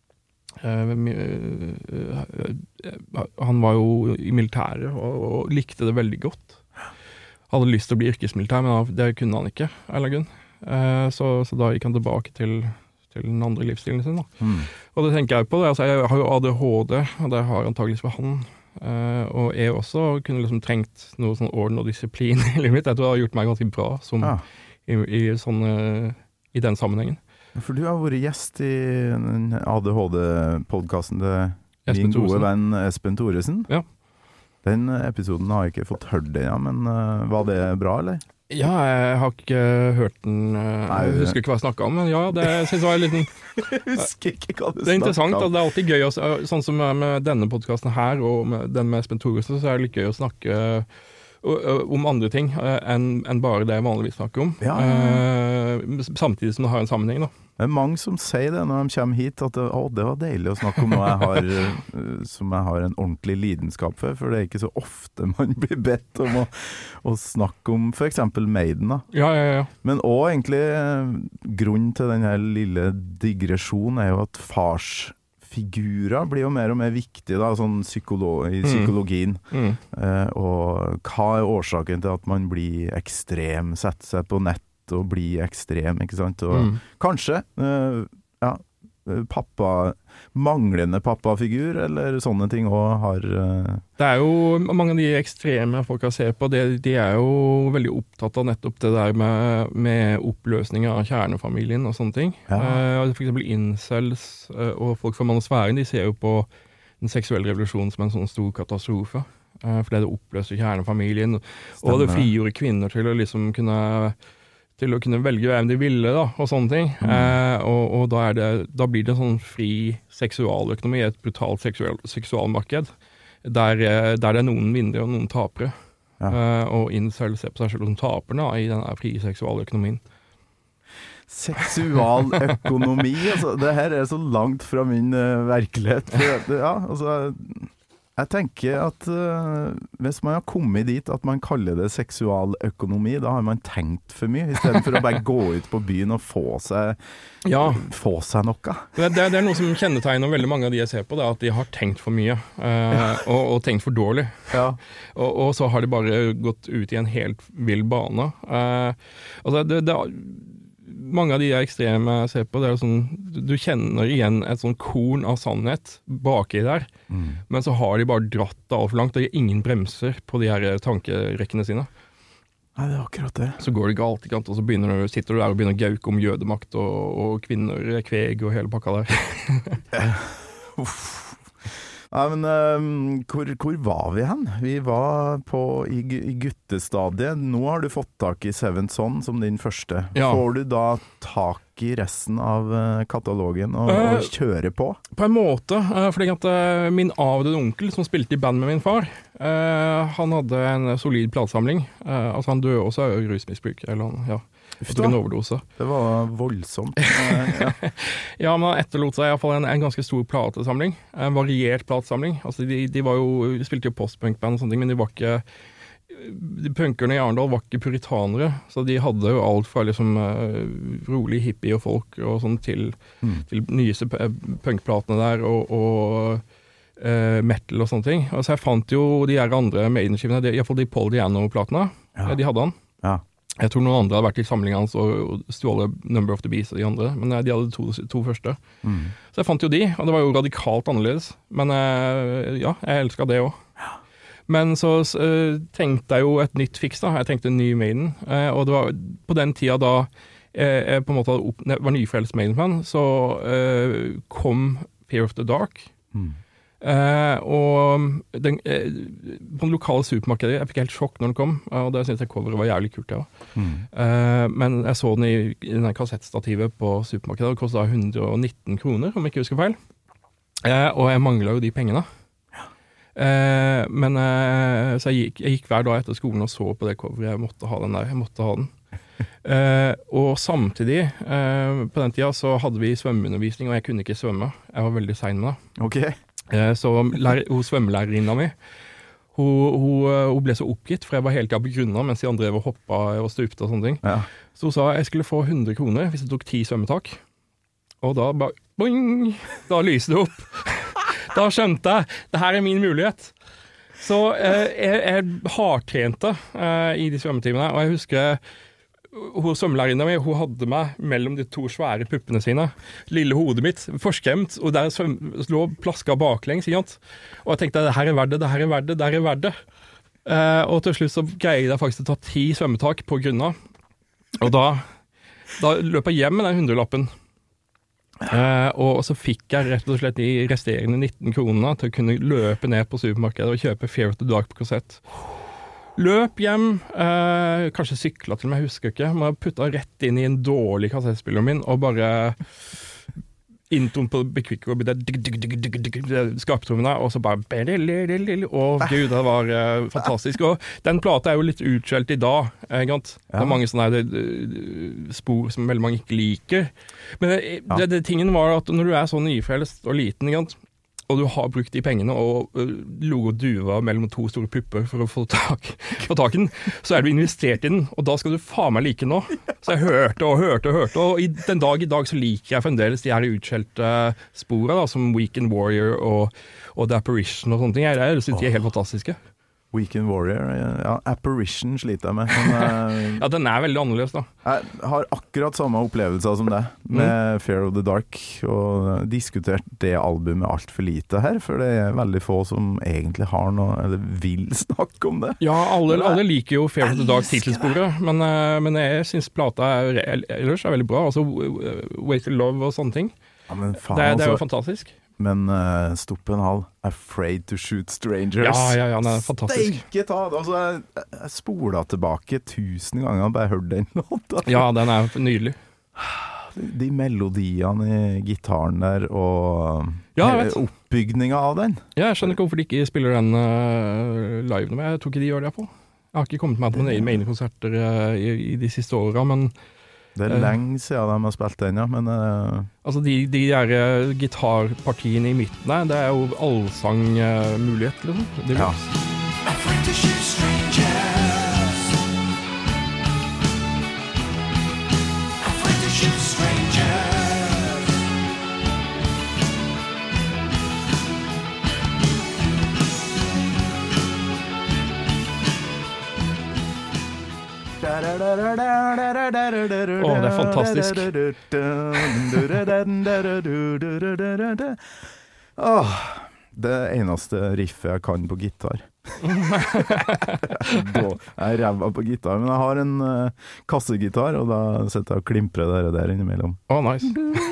han var jo i militæret og likte det veldig godt. Hadde lyst til å bli yrkesmilitær, men det kunne han ikke, eller grunn. Så da gikk han tilbake til den andre livsstilen sin da. Og det tenker jeg på det, altså jeg har jo ADHD, og det har antageligvis for han, og jeg også kunne liksom trengt noe sånn orden og disiplin i livet mitt. Jeg tror det har gjort meg ganske bra som i sånne i den sammenhengen. For du har vært gjest i den ADHD-podcasten til Espen min gode Thoresen. venn Espen Thoresen. Ja. Den episoden har jeg ikke fått hørt den, ja, men var det bra, eller? Ja, jeg har ikke hørt den, jeg husker ikke hva jeg snakket om, men ja, det synes jeg var en liten... Jeg husker ikke hva du Det er interessant, snakket om. det er alltid gøy, sånn som med denne podcasten her, og med den med Espen Thoresen, så er det litt gøy å snakke om andre ting enn bare det jeg vanligvis snakker om. Ja. Samtidig som det har en sammenheng, da. Det er mange som sier det når de kommer hit, at det var deilig å snakke om noe jeg har, som jeg har en ordentlig lidenskap for det er ikke så ofte man blir bedt om å snakke om for eksempel Maiden da. Ja. Men også egentlig grunnen til denne lille digresjonen er jo at farsfigurer blir jo mer og mer viktige da, sånn i psykologien. Og hva er årsaken til at man blir ekstrem, setter seg på nett og bli ekstrem, ikke sant? Og kanskje manglende pappafigur eller sånne ting også har Det er jo mange av de ekstreme folk ser på, de er jo veldig opptatt av nettopp det der med oppløsning av kjernefamilien og sånne ting. For eksempel incels og folk fra manosfæren, de ser jo på den seksuelle revolusjonen som en sånn stor katastrofe. Fordi det oppløser kjernefamilien, og det frigjorde kvinner til å liksom kunne velge hvem de ville da, og sånne ting. Og da blir det en sånn fri seksualøkonomi, et brutalt seksualmarked, der det er noen vinnere og noen tapere. Og incel ser på seg selv som taperne i denne frie seksualøkonomien. Seksualøkonomi, altså, det her er så langt fra min virkelighet. Jeg tenker at hvis man har kommet dit at man kaller det seksualøkonomi, da har man tenkt for mye, i stedet for å bare gå ut på byen og få seg noe. Det er noe som kjennetegner veldig mange av de jeg ser på, det er at de har tenkt for mye, og tenkt for dårlig. Og så har de bare gått ut i en helt vill bane. Mange av de ekstreme jeg ser på, det er sånn, du kjenner igjen et sånn korn av sannhet baki der, men så har de bare dratt det alt for langt, det er ingen bremser på de her tankerekkene sine. Nei, det er akkurat det. Så går det galt, ikke sant? Og så sitter du der og begynner å gauke om jødemakt og kvinner, kveg og hele pakka der. Nei, men hvor var vi hen? Vi var i guttestadiet. Nå har du fått tak i Seventh Son som din første. Får du da tak i resten av katalogen og kjøre på? På en måte, fordi at min avdøde onkel som spilte i band med min far, han hadde en solid platesamling. Altså han døde også av rusmisbruk, eller en overdose. Det var voldsomt. Ja, men han etterlot seg i hvert fall en ganske stor platesamling, en variert platesamling. Altså de spilte jo postpunkband og sånne ting, men de punkerne i Arendal var ikke puritanere, så de hadde jo alt fra liksom rolig hippie og folk og sånn til nyeste punkplatene der og metal og sånne ting. Altså jeg fant jo de her andre Maiden-skivene, i hvert fall de Paul Diano-platene, de hadde han. Jeg tror noen andre hadde vært i samlingen hans og stjålet Number of the Beast og de andre, men de hadde to første. Så jeg fant jo de, og det var jo radikalt annerledes. Men jeg elsket det også. Men så tenkte jeg jo et nytt fiks da. Jeg tenkte en ny Maiden, og det var på den tida da jeg på en måte var nyfrelst Maiden-fan, så kom Fear of the Dark. Og på den lokale supermarkedet jeg fikk helt sjokk når den kom, og det synes jeg coveret var jævlig kult men jeg så den i denne kassettstativet på supermarkedet, og det kostet 119 kroner om jeg ikke husker feil, og jeg manglet jo de pengene men så jeg gikk hver dag etter skolen og så på det coveret, jeg måtte ha den og samtidig på den tida så hadde vi svømmeundervisning, og jeg kunne ikke svømme, jeg var veldig sen med det. Så svømmelærerinna mi hun ble så oppgitt, for jeg var hele tiden på grunnen mens de andre var hoppet og stupte og sånne ting. Så hun sa jeg skulle få 100 kroner hvis jeg tok 10 svømmetak, og da bare boing, da lyste det opp. Da skjønte jeg, det her er min mulighet. Så jeg hardtrente i de svømmetimene, og jeg husker hun svømmelærerinna mi, hun hadde meg mellom de to svære puppene sine, lille hodet mitt, forskremt, og der lå plaska baklengs, ikke sant? Og jeg tenkte, det her er verdt det. Og til slutt så greide jeg faktisk å ta 10 svømmetak på grunna, og da Da løp jeg hjem med den 100-lappen. Og så fikk jeg rett og slett de resterende 19 kronene til å kunne løpe ned på supermarkedet og kjøpe Fear of the Dark på kassett. Løp hjem, kanskje sykla til meg, jeg husker ikke, men jeg putta rett inn i en dårlig kassettspiller min og bare introen på Big Quick og skarptrommene, og så bare Gud, det var fantastisk. Og den plata jo litt utskjelt i dag, det mange sånne spor som veldig mange ikke liker. Men det tingen var at når du så nyfrelst og liten, og du har brukt de pengene og lo og duva mellom 2 store pupper for å få tak i den, så du investert i den, og da skal du faen meg like nå. Så jeg hørte, og den dag i dag så liker jeg fremdeles de her utskjelte sporene, som Weekend Warrior og The Apparition og sånne ting. Jeg synes de helt fantastiske. Weekend Warrior, Apparition sliter jeg med. Men, ja, den veldig annerledes da. Jeg har akkurat samme opplevelser som det, med Fear of the Dark, og diskutert det albumet alt for lite her, for det veldig få som egentlig har noe, eller vil snakke om det. Ja, alle liker jo Fear of the Dark titelsporet, men jeg synes plata ellers veldig bra, altså Way to Love og sånne ting. Ja, men faen, det jo fantastisk. Men Stoppen Hall, Afraid to Shoot Strangers. Ja, den fantastisk. Steike ta det. Altså, jeg spolet tilbake 1000 ganger og bare hørt den låta. Ja, den nydelig. De melodiene i gitaren der, og oppbygninga av den. Ja, jeg skjønner ikke hvorfor de ikke spiller den live nå, men jeg tror ikke de gjør det på. Jeg har ikke kommet med noen egne konserter i de siste årene, men det lenge siden de har spilt den, ja, men altså de der gitarpartiene i midten det jo allsangmulighet, liksom. Ja. Afraid to shoot strangers. Afraid to shoot strangers. Det fantastisk. Det eneste riffet jeg kan på gitar. Jeg ræva på gitar, men jeg har en kassegitar, og da setter jeg og klimprer der innimellom. Nice.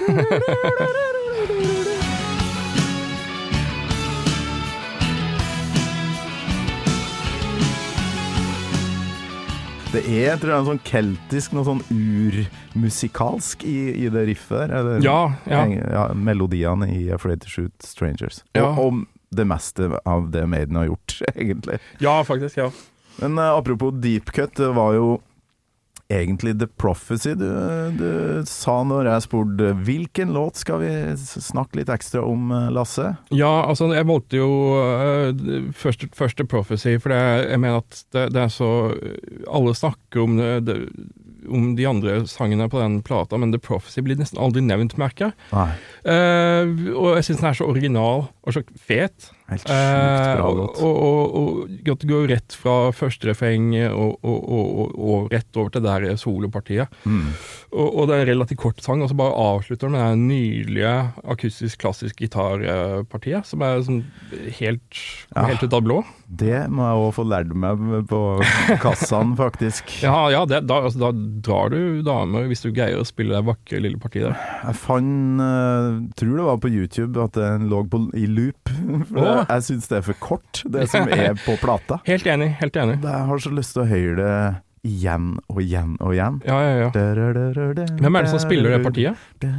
Det jeg tror en sånn keltisk, noe sånn urmusikalsk i det riffet der. Ja, melodiene i Afraid to Shoot Strangers. Ja. Og det meste av det Maiden har gjort, egentlig. Ja, faktisk, ja. Men apropos Deep Cut, det var jo egentlig The Prophecy du sa når jeg spurte hvilken låt skal vi snakke litt ekstra om, Lasse? Ja, altså jeg valgte jo først The Prophecy, for jeg mener at det så alle snakker om de andre sangene på den plata, men The Prophecy blir nesten aldri nevnt, merker jeg. Og jeg synes den så original og så fet. Helt sjukt bra låt. Og det går rett fra første refreng og rett over til der solopartiet. Og det relativt kort sang, og så bare avslutter med det nydelige akustisk klassisk gitarpartiet, som sånn helt ut av blå. Det må jeg også få lært meg på kassan, faktisk. Ja, da drar du damer hvis du greier å spille det vakre lille partiet der. Jeg tror det var på YouTube at den lå i loop. Jeg synes det for kort, det som på plata. Helt enig. Jeg har så lyst til å høre det igjen og igjen og igjen. Ja. Hvem det som spiller det partiet?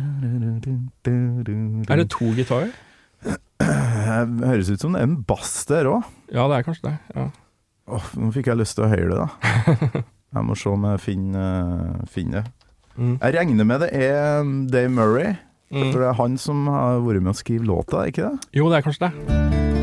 Det 2 gitarer? Det høres ut som det en bass der også. Ja, det kanskje det, ja. Nå fikk jeg lyst til å høre det da. Jeg må se om jeg finner det. Jeg regner med det Dave Murray, for det han som har vært med å skrive låta, ikke det? Jo, det kanskje det.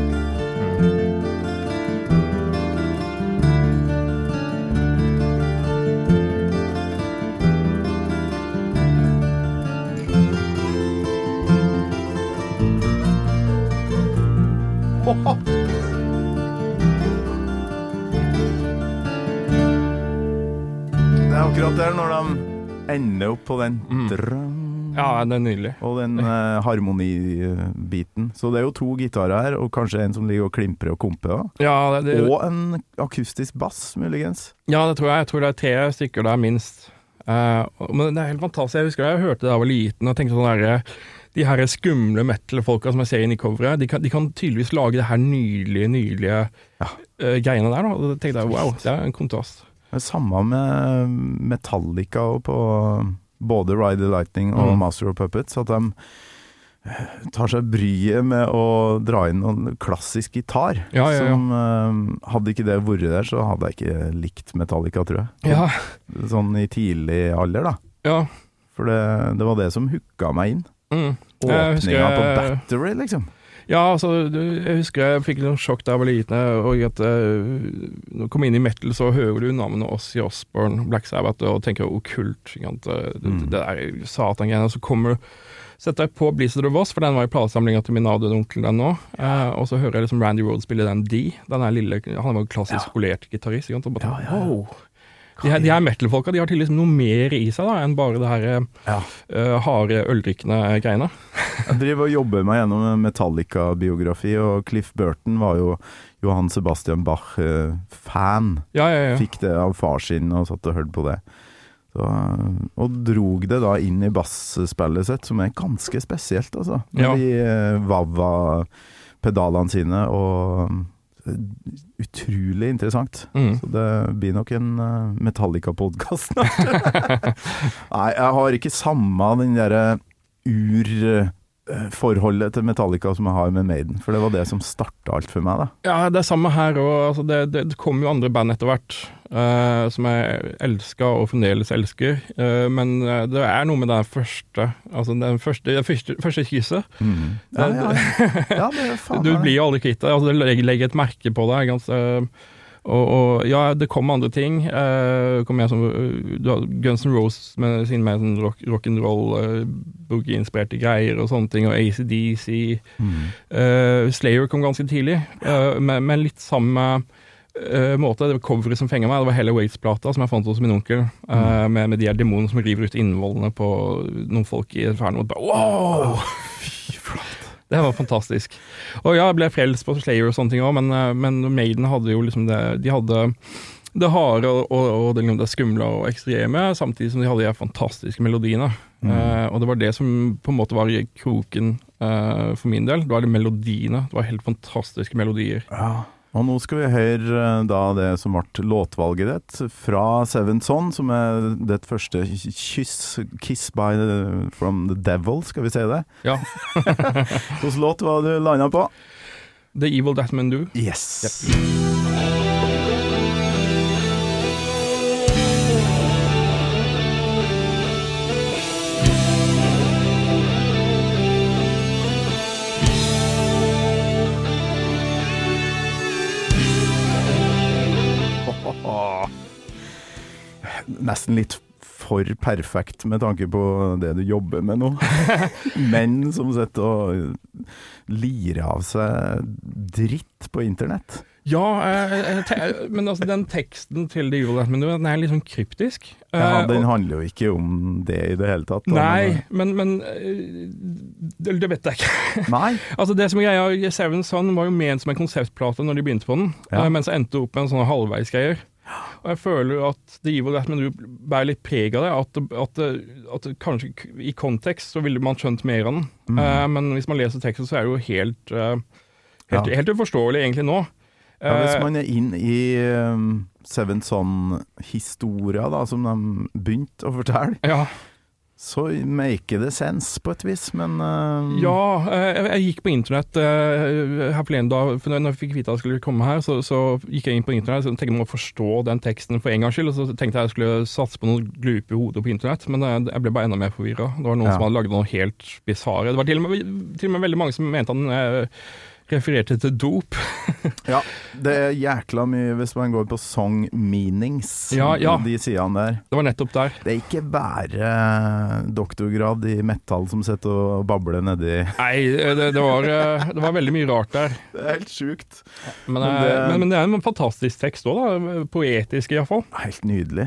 Det akkurat der når de ender opp på den Ja, det nydelig. Og den harmonibiten. Så det jo 2 gitarer her, og kanskje en som ligger og klimprer og komper også. Ja, og en akustisk bass, muligens. Ja, det tror jeg. Jeg tror det 3 stykker der minst. Men det helt fantastisk. Jeg husker jeg hørte da jeg var liten og tenkte sånn der, de her skumle metal-folka som jeg ser inn i coveret, de kan tydeligvis lage det her nydelige greiene der. Da. Og da tenkte jeg, wow, det en kontrast. Det samme med Metallica og på både Ride the Lightning og Master of Puppets, at de tar seg bryet med å dra inn noen klassisk gitar. Som hadde ikke det vært der, så hadde jeg ikke likt Metallica, tror jeg. Sånn i tidlig alder, da. For det var det som hooka meg inn. Åpninga på Battery, liksom. Ja, altså, jeg husker jeg fikk litt sjokk da jeg var liten, og at når jeg kom inn i metal, så hører du navnet Ozzy Osbourne, Black Sabbath, og tenker okkult, det satan-greiene, så kommer du setter jeg på Blizzard of Oz, for den var i platesamlingen til min avdøde onkel den nå, og så hører jeg liksom Randy Rhoads spille den D, den lille, han var jo klassisk skolert gitarist, og bare wow. De her metal-folka, de har til liksom noe mer i seg da, enn bare det her harde øldrikkende greiene. Jeg driver og jobber meg gjennom en Metallica-biografi, og Cliff Burton var jo Johann Sebastian Bach-fan. Fikk det av far sin og satt og hørte på det. Og drog det da inn i bassspillet sitt, som ganske spesielt, altså. Med de Vava-pedalene sine, og utrolig interessant. Så det blir nok en Metallica-podcast. Nei, jeg har ikke samme den der forholdet til Metallica som jeg har med Maiden, for det var det som startet alt for meg da. Ja, det samme her, og altså, det kom jo andre band etter hvert som jeg elsket og fremdeles elsker, men det noe med den første, altså den første kysset. Ja, det faen. Du blir jo aldri kvitt det, altså det legger et merke på deg, ganske... Og ja, det kom andre ting. Kom jeg som Guns N' Roses med sin mer sånn rock'n'roll, boogie-inspirerte greier og sånne ting, og AC/DC. Slayer kom ganske tidlig, men litt samme måte. Det var coveret som fenger meg. Det var Hell Awaits-plata som jeg fant hos min onkel, med de her demonene som river ut innvollene på noen folk i inferno. Wow! Fy flott! Det var fantastisk. Og ja, jeg ble frelst på Slayer og sånne ting også, men Maiden hadde jo liksom det, de hadde det harde og det skumle og ekstreme, samtidig som de hadde de fantastiske melodiene. Og det var det som på en måte var i kroken for min del. Det var det melodiene, det var helt fantastiske melodier. Ja. Og nå skal vi høre da det som ble låtvalget ditt fra Seventh Son, som det første kyss, Kiss from the Devil, skal vi si det? Ja. Hvilken låt var du landet på? The Evil That Men Do. Yes. Yep. Nesten litt for perfekt med tanke på det du jobber med nå. Menn som sitter og lirer av seg dritt på internett. Ja, men altså den teksten til The Evil That Men Do, den litt sånn kryptisk. Ja, den handler jo ikke om det i det hele tatt. Nei, men det vet jeg ikke. Nei. Altså det som greia, Seventh Son var jo ment som en konseptplate når de begynte på den, men så endte det opp med en sånn halvveisgreier. Og jeg føler jo at The Evil That Men Do bærer litt preg av det, at kanskje i kontekst så ville man skjønt mer av den. Men hvis man leser teksten så det jo helt uforståelig egentlig nå. Ja, hvis man inn i Seventh Son-historia da, som de begynte å fortelle, så make det sense på et vis, men... Ja, jeg gikk på internett her forleden dag, for når jeg fikk vite at jeg skulle komme her, så gikk jeg inn på internett, så tenkte jeg må forstå den teksten for en gangs skyld, og så tenkte jeg skulle satse på noen glupe hoder på internett, men jeg ble bare enda mer forvirret. Det var noen som hadde laget noe helt bizarre. Det var til og med veldig mange som mente han refererte til dop. Ja, det jækla mye hvis man går på song meanings, de sidene der. Det var nettopp der. Det ikke bare doktorgrad i metal som sitter og babler nedi. Nei, det var veldig mye rart der. Det helt sjukt. Men det en fantastisk tekst også da, poetisk i hvert fall. Helt nydelig.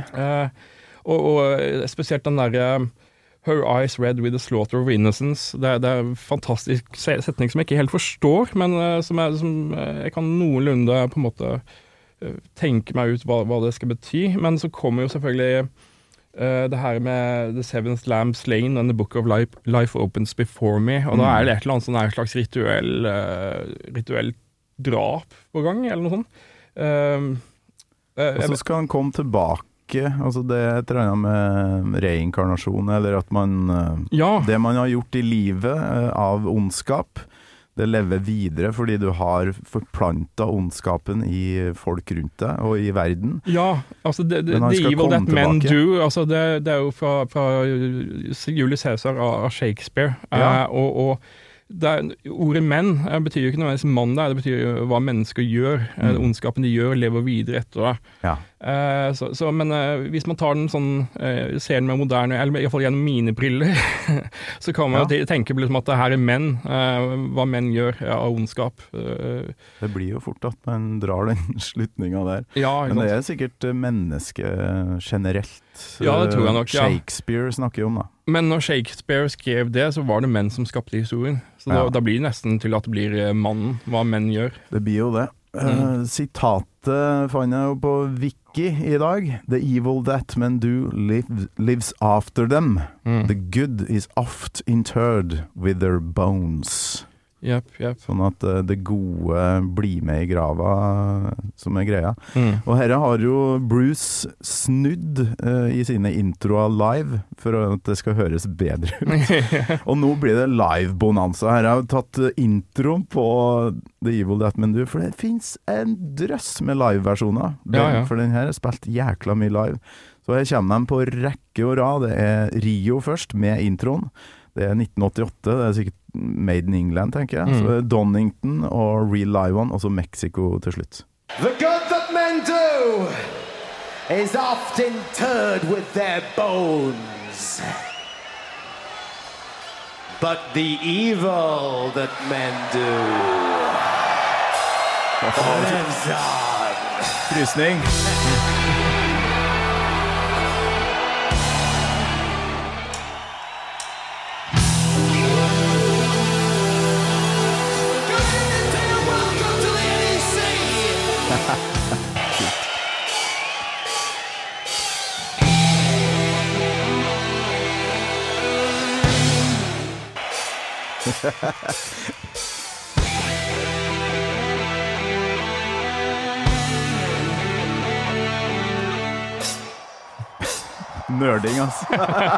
Og spesielt den der... Her eyes red with the slaughter of innocence. Det en fantastisk setning som jeg ikke helt forstår, men som jeg kan noenlunde på en måte tenke meg ut hva det skal bety. Men så kommer jo selvfølgelig det her med The Seventh Lamb Slain and the Book of Life Opens Before Me, og da det et eller annet sånn her slags rituell drap på gang, eller noe sånt. Og så skal han komme tilbake, altså det et eller annet med reinkarnasjon, eller at man, det man har gjort i livet av ondskap, det lever videre fordi du har forplantet ondskapen i folk rundt deg og i verden. Ja, altså The Evil That Men Do, altså det jo fra Julius Caesar av Shakespeare, og ordet menn betyr jo ikke nødvendigvis mann der, det betyr jo hva mennesker gjør, ondskapen de gjør, lever videre etter det. Men hvis man tar den sånn, ser den med moderne, eller i hvert fall gjennom mine briller, så kan man jo tenke liksom at det her menn, hva menn gjør av ondskap. Det blir jo fort at man drar den slutningen der. Men det sikkert menneske generelt. Ja, det tror jeg nok, Shakespeare snakker jo om det. Men når Shakespeare skrev det, så var det menn som skapte historien. Så da blir det nesten til at det blir mannen, hva menn gjør. Det blir jo det. Sitatet fant jeg jo på Wiki i dag. The evil that men do lives after them. The good is oft interred with their bones. Yep. Sånn at det gode blir med i grava, som greia. Og her har jo Bruce snudd i sine introer live, for at det skal høres bedre ut. Og nå blir det live-bonanza. Her har jeg tatt intro på The Evil That Men Do, for det finnes en drøss med live-versjoner. For den her spilt jækla mye live. Så her kommer de på rekke og rad. Det Rio først, med introen. Det 1988, det sikkert Made in England, tenker jeg. Så det Donington og Real Live One, og så Mexico til slutt. The good that men do is often interred with their bones. But the evil that men do lives on. Frysning. Nerding, altså.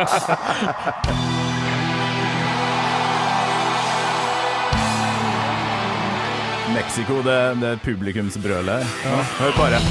Mexico, det publikumsbrølet. Hør bare.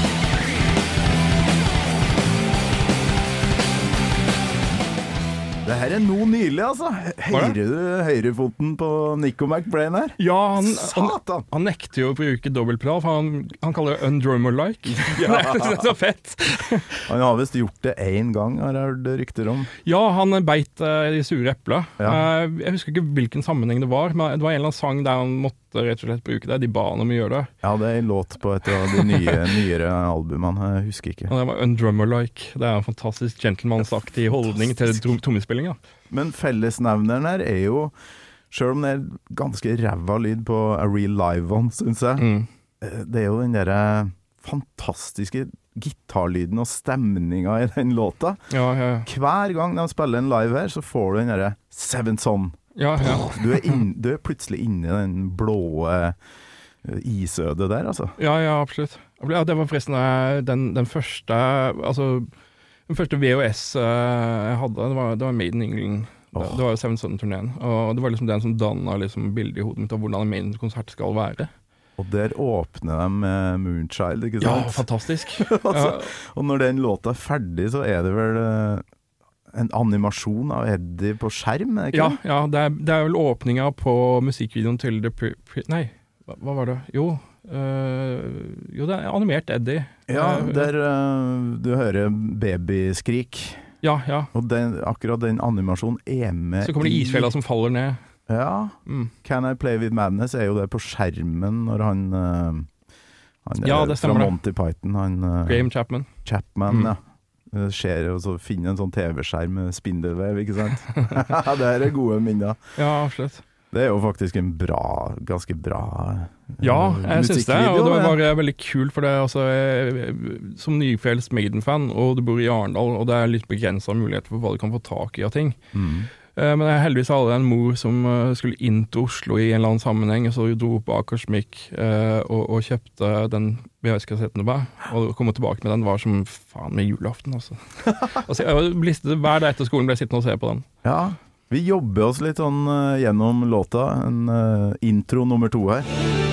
Det her noe nylig, altså. Hører du høyrefoten på Nico McBrain her? Ja, Satan! Han nekter jo å bruke dobbeltpedal, for han kaller det undrummer-like. Det så fett. Han har vist gjort det en gang, har jeg hørt rykter om. Ja, han beit de sure epler. Jeg husker ikke hvilken sammenheng det var, men det var en eller annen sang der han måtte rett og slett bruke det. De ba han om å gjøre det. Ja, det en låt på et av de nyere albumene, jeg husker ikke. Og det var undrummer-like. Det en fantastisk gentleman-saktig holdning til trommespilling. Men fellesnevneren her jo, selv om det ganske ræva lyd på A Real Live One, synes jeg, det jo den der fantastiske gitarlyden og stemningen i den låta. Hver gang de spiller en live her, så får du den der Seventh Son. Du plutselig inne i den blå isødet der, altså. Ja, absolutt. Det var forresten den første, altså den første VHS jeg hadde, det var Made in England. Det var jo Seventh Son-turneen, og det var liksom den som dannet liksom bildet i hodet mitt av hvordan en Maiden-konsert skal være. Og der åpner de med Moonchild, ikke sant? Ja, fantastisk. Og når den låta ferdig, så det vel en animasjon av Eddie på skjerm, ikke det? Ja, det vel åpninga på musikkvideoen til Nei, hva var det? Jo, det animert Eddie. Ja, der du hører babyskrik. Ja. Og akkurat den animasjonen med så kommer det isfella som faller ned. Ja. Can I Play With Madness jo det på skjermen når han det fra Monty Python. Graham Chapman. Ja. Skjer og så finner en sånn TV-skjerm med spindelvev, ikke sant? Det gode minner. Ja, absolutt. Det jo faktisk en ganske bra Ja, jeg synes det, og det var veldig kult for det, altså, som nyfrelst Maiden-fan, og du bor i Arendal, og det litt begrenset mulighet for hva du kan få tak i av ting. Men jeg heldigvis hadde en mor som skulle inn til Oslo i en eller annen sammenheng, og så dro på Akersmik og kjøpte den VHS-kassetten det og kom tilbake med den, var som faen med julaften, altså. Altså, hver dag etter skolen ble jeg sittende og se på den. Ja, vi jobber oss litt sånn gjennom låta, en intro nummer 2 her.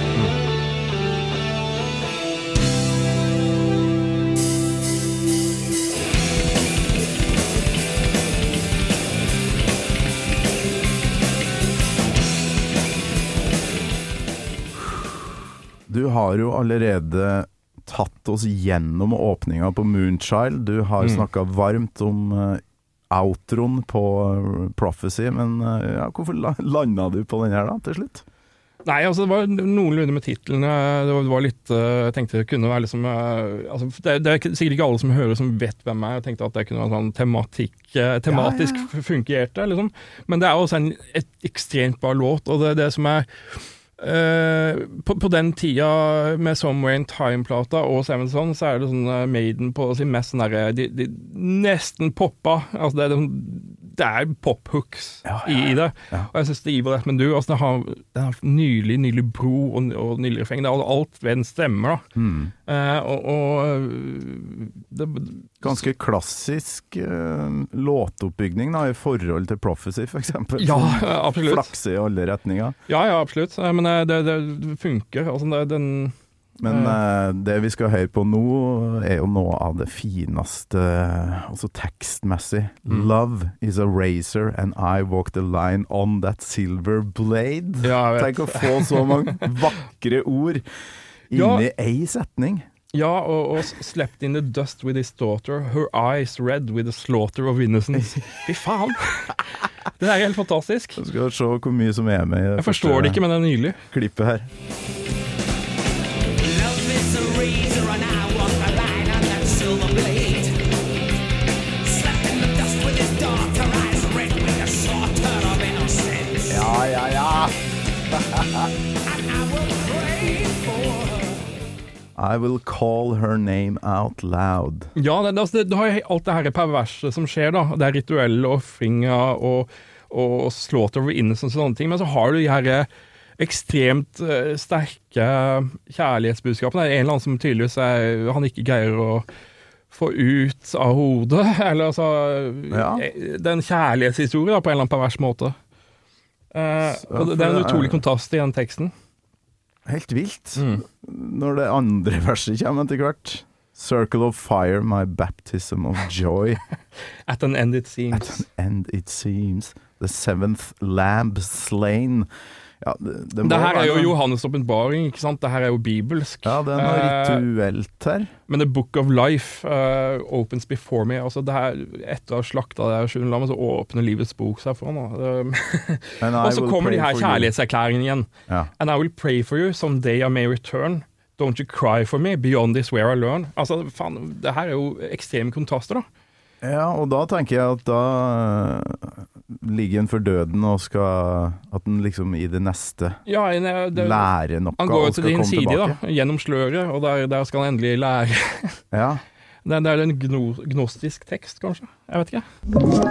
Du har jo allerede tatt oss gjennom åpninga på Moonchild. Du har snakket varmt om outroen på Prophecy, men ja, hvorfor landet du på den her da, til slutt? Nei, altså det var noenlunde med titlen. Det var litt, jeg tenkte det kunne være liksom, altså, det sikkert ikke alle som hører som vet hvem jeg tenkte at det kunne være sånn tematisk fungerte, liksom. Men det også et ekstremt bra låt, og det som på den tida med Somewhere in Time-plata og Seven Sons, så det sånn Maiden på sin mest sånn der, de nesten poppa, altså det pop-hooks i det, og jeg synes det giver rett, men du, altså det har nylig bro og nylig refreng, det alt ved den stemmer da, og det ganske klassisk låtoppbygning da, i forhold til Prophecy for eksempel. Ja, absolutt. Flakse i alle retninger. Ja, absolutt. Men det funker. Altså, Men det vi skal høre på nå jo noe av det fineste, altså tekstmessig. Love is a razor and I walk the line on that silver blade. Ja, tenk å få så mange vakre ord inni ei setning. Ja, og slept in the dust with his daughter, her eyes red with the slaughter of innocence. Fy faen! Det helt fantastisk. Du skal se hvor mye som med i jeg forstår det ikke, men det nydelig. Klippet her. Love is a razor and I walk the line on that silver blade. Slept in the dust with his daughter, eyes red with the slaughter of innocence. Ja. And I will pray for her. I will call her name out loud. Ja, du har alt det her perverse som skjer da. Det rituelle og fringer og slaughter of innocence og sånne ting. Men så har du de her ekstremt sterke kjærlighetsbudskapene. Det en eller annen som tydeligvis han ikke greier å få ut av hodet. Eller altså, det en kjærlighetshistorie da, på en eller annen pervers måte. Og det en utrolig kontrast i den teksten. Helt vilt. Når det andre verset kommer etter hvert. Circle of fire, my baptism of joy. At an end it seems. At an end it seems. The seventh lamb slain. Ja, det her jo Johannes' åpenbaring, ikke sant? Det her jo bibelsk. Ja, det noe rituelt her. Men The Book of Life opens before me. Altså det her, etter å ha slaktet det her 7. lammet, så åpner livets bok seg for han. Og så kommer de her kjærlighetserklæringene igjen. Ja. And I will pray for you, someday I may return. Don't you cry for me, beyond this where I learn. Altså, faen, det her jo ekstreme kontraster da. Ja, og da tenker jeg at da ligger en for døden og skal at den liksom i det neste lære noe han går og skal til din komme side tilbake. Da, gjennom sløret, og der skal han endelig lære. Ja. Det en gnostisk tekst, kanskje. Jeg vet ikke.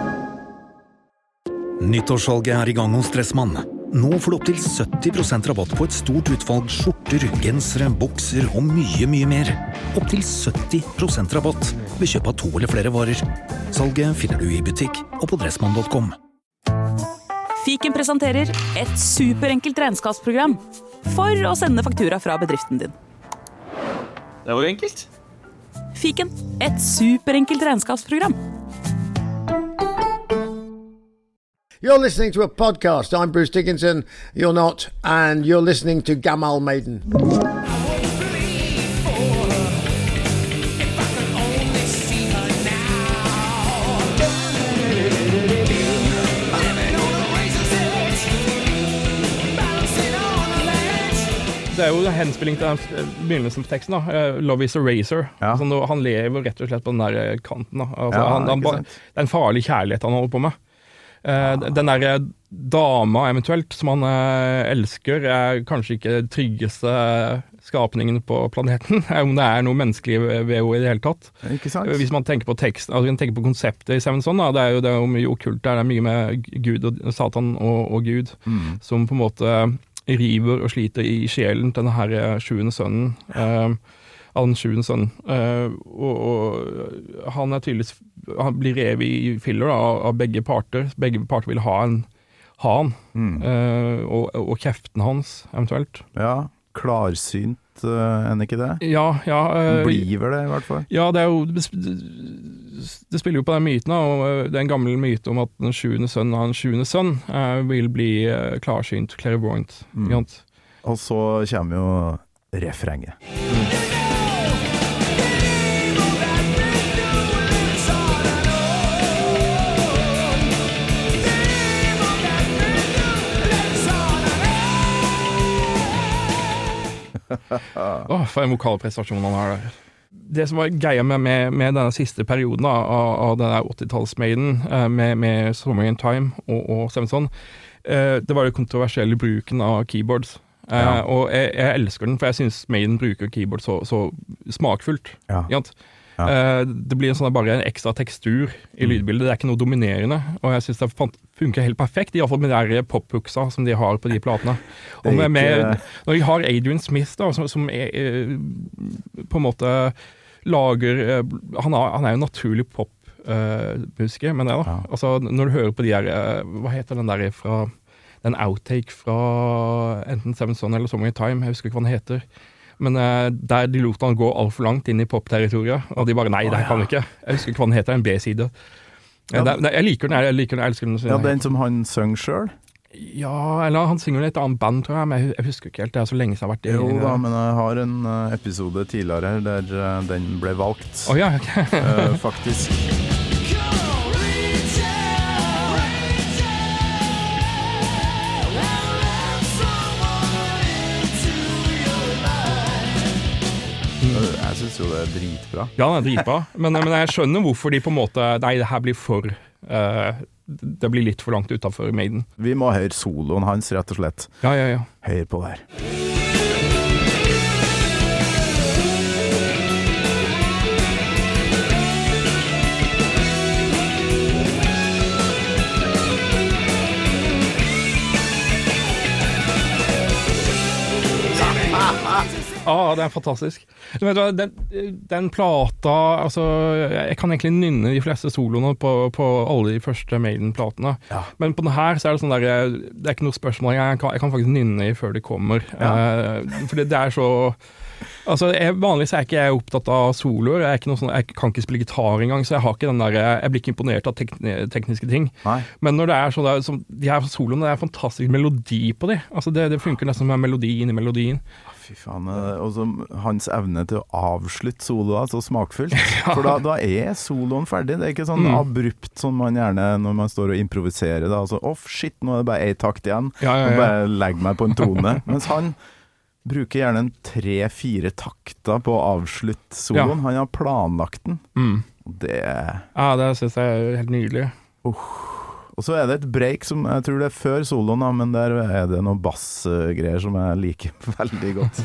Nyttårssalget i gang hos Dressmann. Nå får du opp til 70% rabatt på et stort utvalg skjorter, gensere, bukser og mye mer. Opp til 70% rabatt ved kjøp av 2 eller flere varer. Salget finner du i butikk og på dressmann.com. Fiken presenterer et superenkelt regnskapsprogram for å sende faktura fra bedriften din. Det var jo enkelt. Fiken, et superenkelt regnskapsprogram. You're listening to a podcast. I'm Bruce Dickinson. You're not. And you're listening to Gamal Maiden. Det jo en henspilling til begynnelsen på teksten da. Love is a razor. Ja. Altså, han lever rett og slett på den der kanten da. Altså, Ja, det en farlig kjærlighet han holder på med. Den der dama eventuelt som han elsker kanskje ikke tryggeste skapningen på planeten, om det noe menneskelig ved henne i det hele tatt. Ikke sant? Hvis man tenker på tekst, altså man tenker på konseptet i Seven Son, da, det jo det mye okkult, det mye med Gud og Satan og Gud, som på en måte river og sliter i sjelen til denne her 7. sønnen, av den 7. sønnen. Og han tydeligvis, han blir revet i filler da, av begge parter. Begge parter vil ha han, og kjeften hans, eventuelt. Ja, klarsynt, ikke det? Ja. Blir det i hvert fall. Ja, det jo, det spiller jo på den myten, og det en gammel myte om at den 7. sønnen av den 7. sønn vil bli klarsynt, clairvoyant. Og så kommer jo refrenget. For en vokalprestasjon han har der. Det som var greia med denne siste perioden av denne 80-tallsmaiden med Summer in Time og Seven Son, det var det kontroversielle bruken av keyboards. Og jeg elsker den, for jeg synes Maiden bruker keyboard så smakfullt. Det blir bare en ekstra tekstur i lydbildet. Det ikke noe dominerende, og jeg synes det funker helt perfekt, i hvert fall med de der pop-hooksa som de har på de platene. Og når de har Adrian Smith da, som på en måte lager, han jo naturlig pop-musiker, men det da. Altså, når du hører på de der, hva heter den der fra, den outtake fra enten Seven Son eller Summer in Time, jeg husker ikke hva den heter, men der de lot han gå alt for langt inn i pop-territoriet, og de bare, nei, det kan vi ikke. Jeg husker ikke hva den heter, en B-side. Jeg liker den, jeg elsker den. Ja, den som han søng selv? Ja, eller han synger et annet band, tror jeg, men jeg husker ikke helt, det så lenge siden jeg har vært i. Jo da, men jeg har en episode tidligere her, der den ble valgt. Ja, ok. Faktisk. Jeg synes jo det dritbra. Ja, det dritbra. Men jeg skjønner hvorfor de på en måte, nei, det her blir for, det blir litt for langt utenfor Maiden. Vi må høre soloen hans, rett og slett. Ja. Hør på det her. Det fantastisk. Du vet hva, den plata, altså, jeg kan egentlig nynne de fleste soloene på alle de første Maiden-platene. Men på den her så det sånn der, det ikke noe spørsmål, jeg kan faktisk nynne før de kommer. For det så... Altså, vanligvis ikke jeg opptatt av soloer, jeg kan ikke spille gitar engang, så jeg har ikke den der, jeg blir ikke imponert av tekniske ting. Nei. Men når det sånn, de her soloene, det fantastisk melodi på de. Altså, det funker nesten med melodi inn i melodien. Fy faen, og så hans evne til å avslutte soloer så smakfullt. For da soloen ferdig. Det ikke sånn abrupt som man gjerne når man står og improviserer. Da. Altså, shit, nå det bare en takt igjen. Og bare legger meg på en tone. Mens han bruker gjerne en 3-4 takter på å avslutte soloen. Han har planlagt den. Det synes jeg helt nydelig. Og så det et break som jeg tror det før soloen, men der det noen bassgreier som jeg liker veldig godt.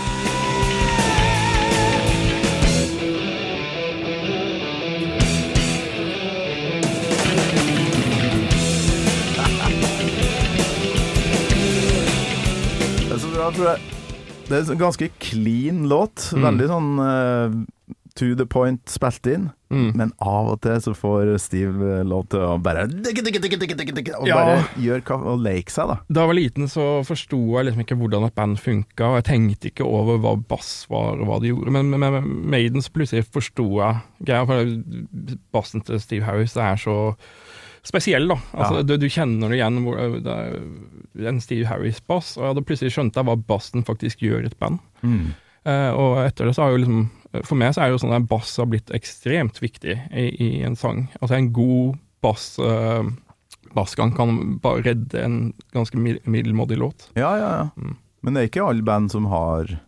Det så bra, tror jeg. Det en ganske clean låt, veldig sånn to the point spilt inn, men av og til så får Steve lov til å bare og bare gjøre og leke seg da. Da jeg var liten så forstod jeg liksom ikke hvordan et band funket, og jeg tenkte ikke over hva bass var og hva de gjorde, men med Maiden så plutselig forstod jeg greia, for bassen til Steve Harris det så spesiell da, altså, du kjenner det igjen hvor det en Steve Harris bass, og da plutselig skjønte jeg hva bassen faktisk gjør i et band. Og etter det så har jo liksom, for meg så det jo sånn at bass har blitt ekstremt viktig i en sang. Altså en god bassgang kan bare redde en ganske middelmådig låt. Ja. Men det ikke alle band som har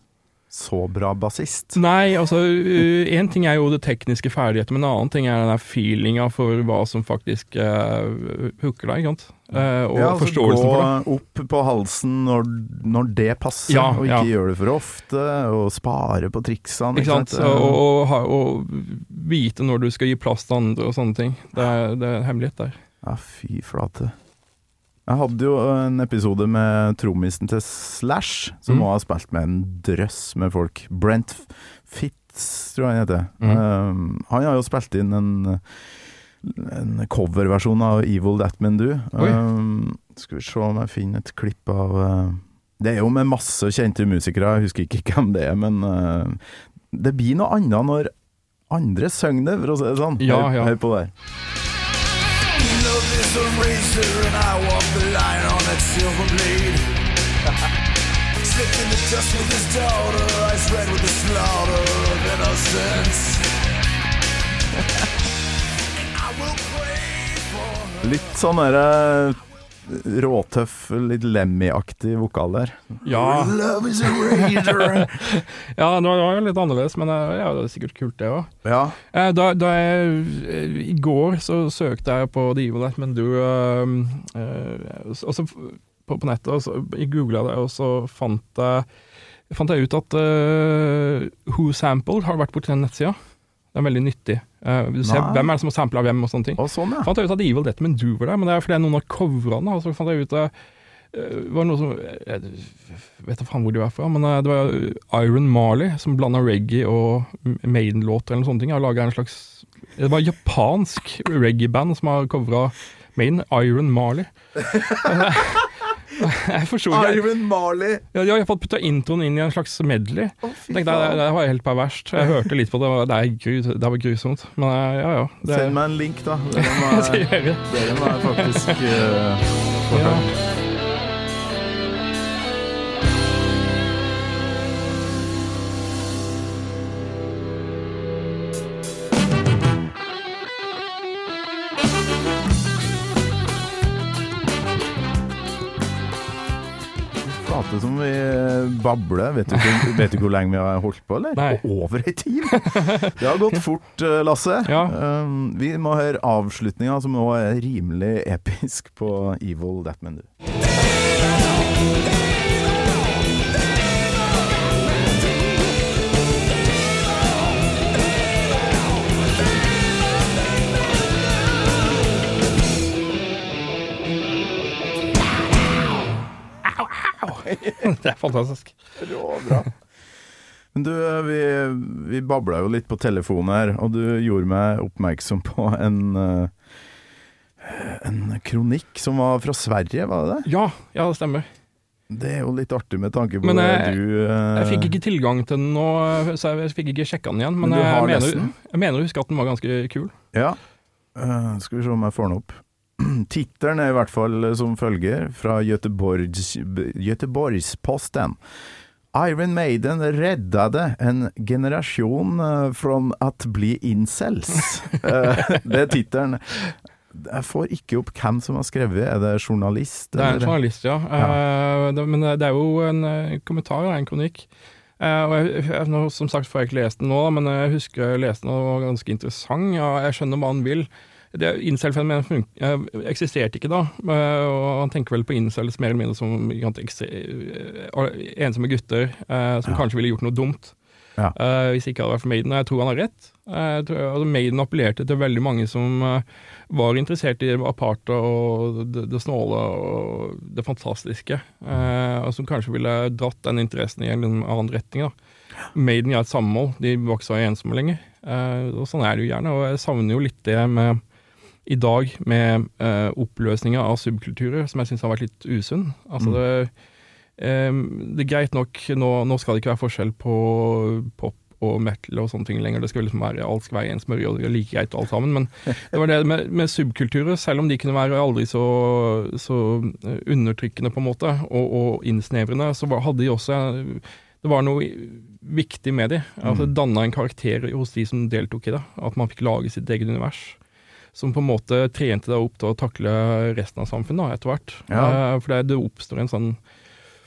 så bra bassist. Nei, altså, en ting jo det tekniske ferdigheten, men en annen ting den der feelingen for hva som faktisk hooker deg, ikke sant? Og altså forståelsen for det. Gå opp på halsen når det passer, og ikke gjøre det for ofte, og spare på triksene. Ikke sant? Og vite når du skal gi plass til andre og sånne ting. Det er hemmelighet der. Ja, fy flate. Jeg hadde jo en episode med trommisen til Slash, som også har spilt med en drøss med folk. Brent Fitz, tror jeg han heter. Han har jo spilt inn en coverversjon av Evil That Men Do. Skal vi se om jeg finner et klipp av... Det jo med masse kjente musikere, jeg husker ikke hvem det men det blir noe annet når andre synger det, for å si det sånn. Hør på det. Love is a razor and I walk the line on that silver blade. Slipped in the dust with his daughter, eyes red with the slaughter of innocence. And I will pray for... Litt sånn råtøff, litt Lemmy-aktig vokal der. Ja. Love is a razor. Ja, det var jo litt annerledes, men det sikkert kult det også. Ja. Da I går så søkte jeg på The Evil That Men Do, og så på nettet, og så jeg googlet det, og så fant jeg ut at Who Sampled har vært på den nettsida. Det veldig nyttig. Du ser hvem det som har samplet hvem og sånne ting. Sånn, ja. Fant jeg ut at The Evil That Men Do var der, men det fordi noen av coverene, og så fant jeg ut var noe som, jeg vet ikke faen hvor de var fra, men det var Iron Marley som blandet reggae og Maiden-låter eller noen sånne ting. Jeg har laget en slags, det var japansk reggae-band som har coveret Maiden, Iron Marley. Jeg forstod ikke. Iron Marley. Ja, jeg har fått puttet introen inn i en slags medley. Tenkte, det var helt perverst. Jeg hørte litt på det, det var grusomt. Men Send meg en link da. Dere må faktisk få hørt. Som vi babler. Vet du hvor lenge vi har holdt på, eller? Nei. Over en time. Det har gått fort, Lasse. Ja. Vi må høre avslutningen, som også rimelig episk på Evil That Men Do. Det fantastisk. Bra. Men du, vi bablet jo litt på telefonen her, og du gjorde meg oppmerksom på en kronikk som var fra Sverige, var det det? Ja, det stemmer. Det jo litt artig med tanke på jeg fikk ikke tilgang til den nå, så jeg fikk ikke sjekket den igjen, men jeg mener å huske at den var ganske kul. Ja, skal vi se om jeg får den opp. Titeln I hvert fall som følger fra Göteborgs-Posten. Iron Maiden reddade en generasjon från att bli incels. Det titeln. Jeg får ikke opp hvem som har skrevet. Det journalist? Det en journalist, ja. Men det jo en kommentar, en kronikk. Og jeg, som sagt får jeg ikke lest den nå, men jeg husker jeg leste den og det var ganske interessant. Jeg skjønner hva han vil. Incel-fenomen eksisterte ikke da, og han tenker vel på incels mer eller mindre som ensomme gutter som kanskje ville gjort noe dumt hvis ikke hadde vært for Maiden, og jeg tror han har rett. Maiden appellerte til veldig mange som var interessert I aparta og det snåle og det fantastiske, og som kanskje ville dratt den interessen I en annen retning da. Maiden et sammenhold, de var ikke så ensomme lenger, og sånn det jo gjerne, og jeg savner jo litt det med I dag med oppløsninger av subkulturer som jeg synes har vært litt usunn. Altså det greit nok, nå skal det ikke være forskjell på pop og metal og sånne ting lenger. Det skal liksom være, alt skal være en smørje, og det like greit alt sammen. Men det var det med subkulturer, selv om de kunne være aldri så undertrykkende på en måte, og innsnevrende, så hadde de også, det var noe viktig med de. Altså dannet en karakter hos de som deltok I det, at man fikk lage sitt eget univers. Som på en måte trente deg opp til å takle resten av samfunnet etter hvert. For det oppstår en sånn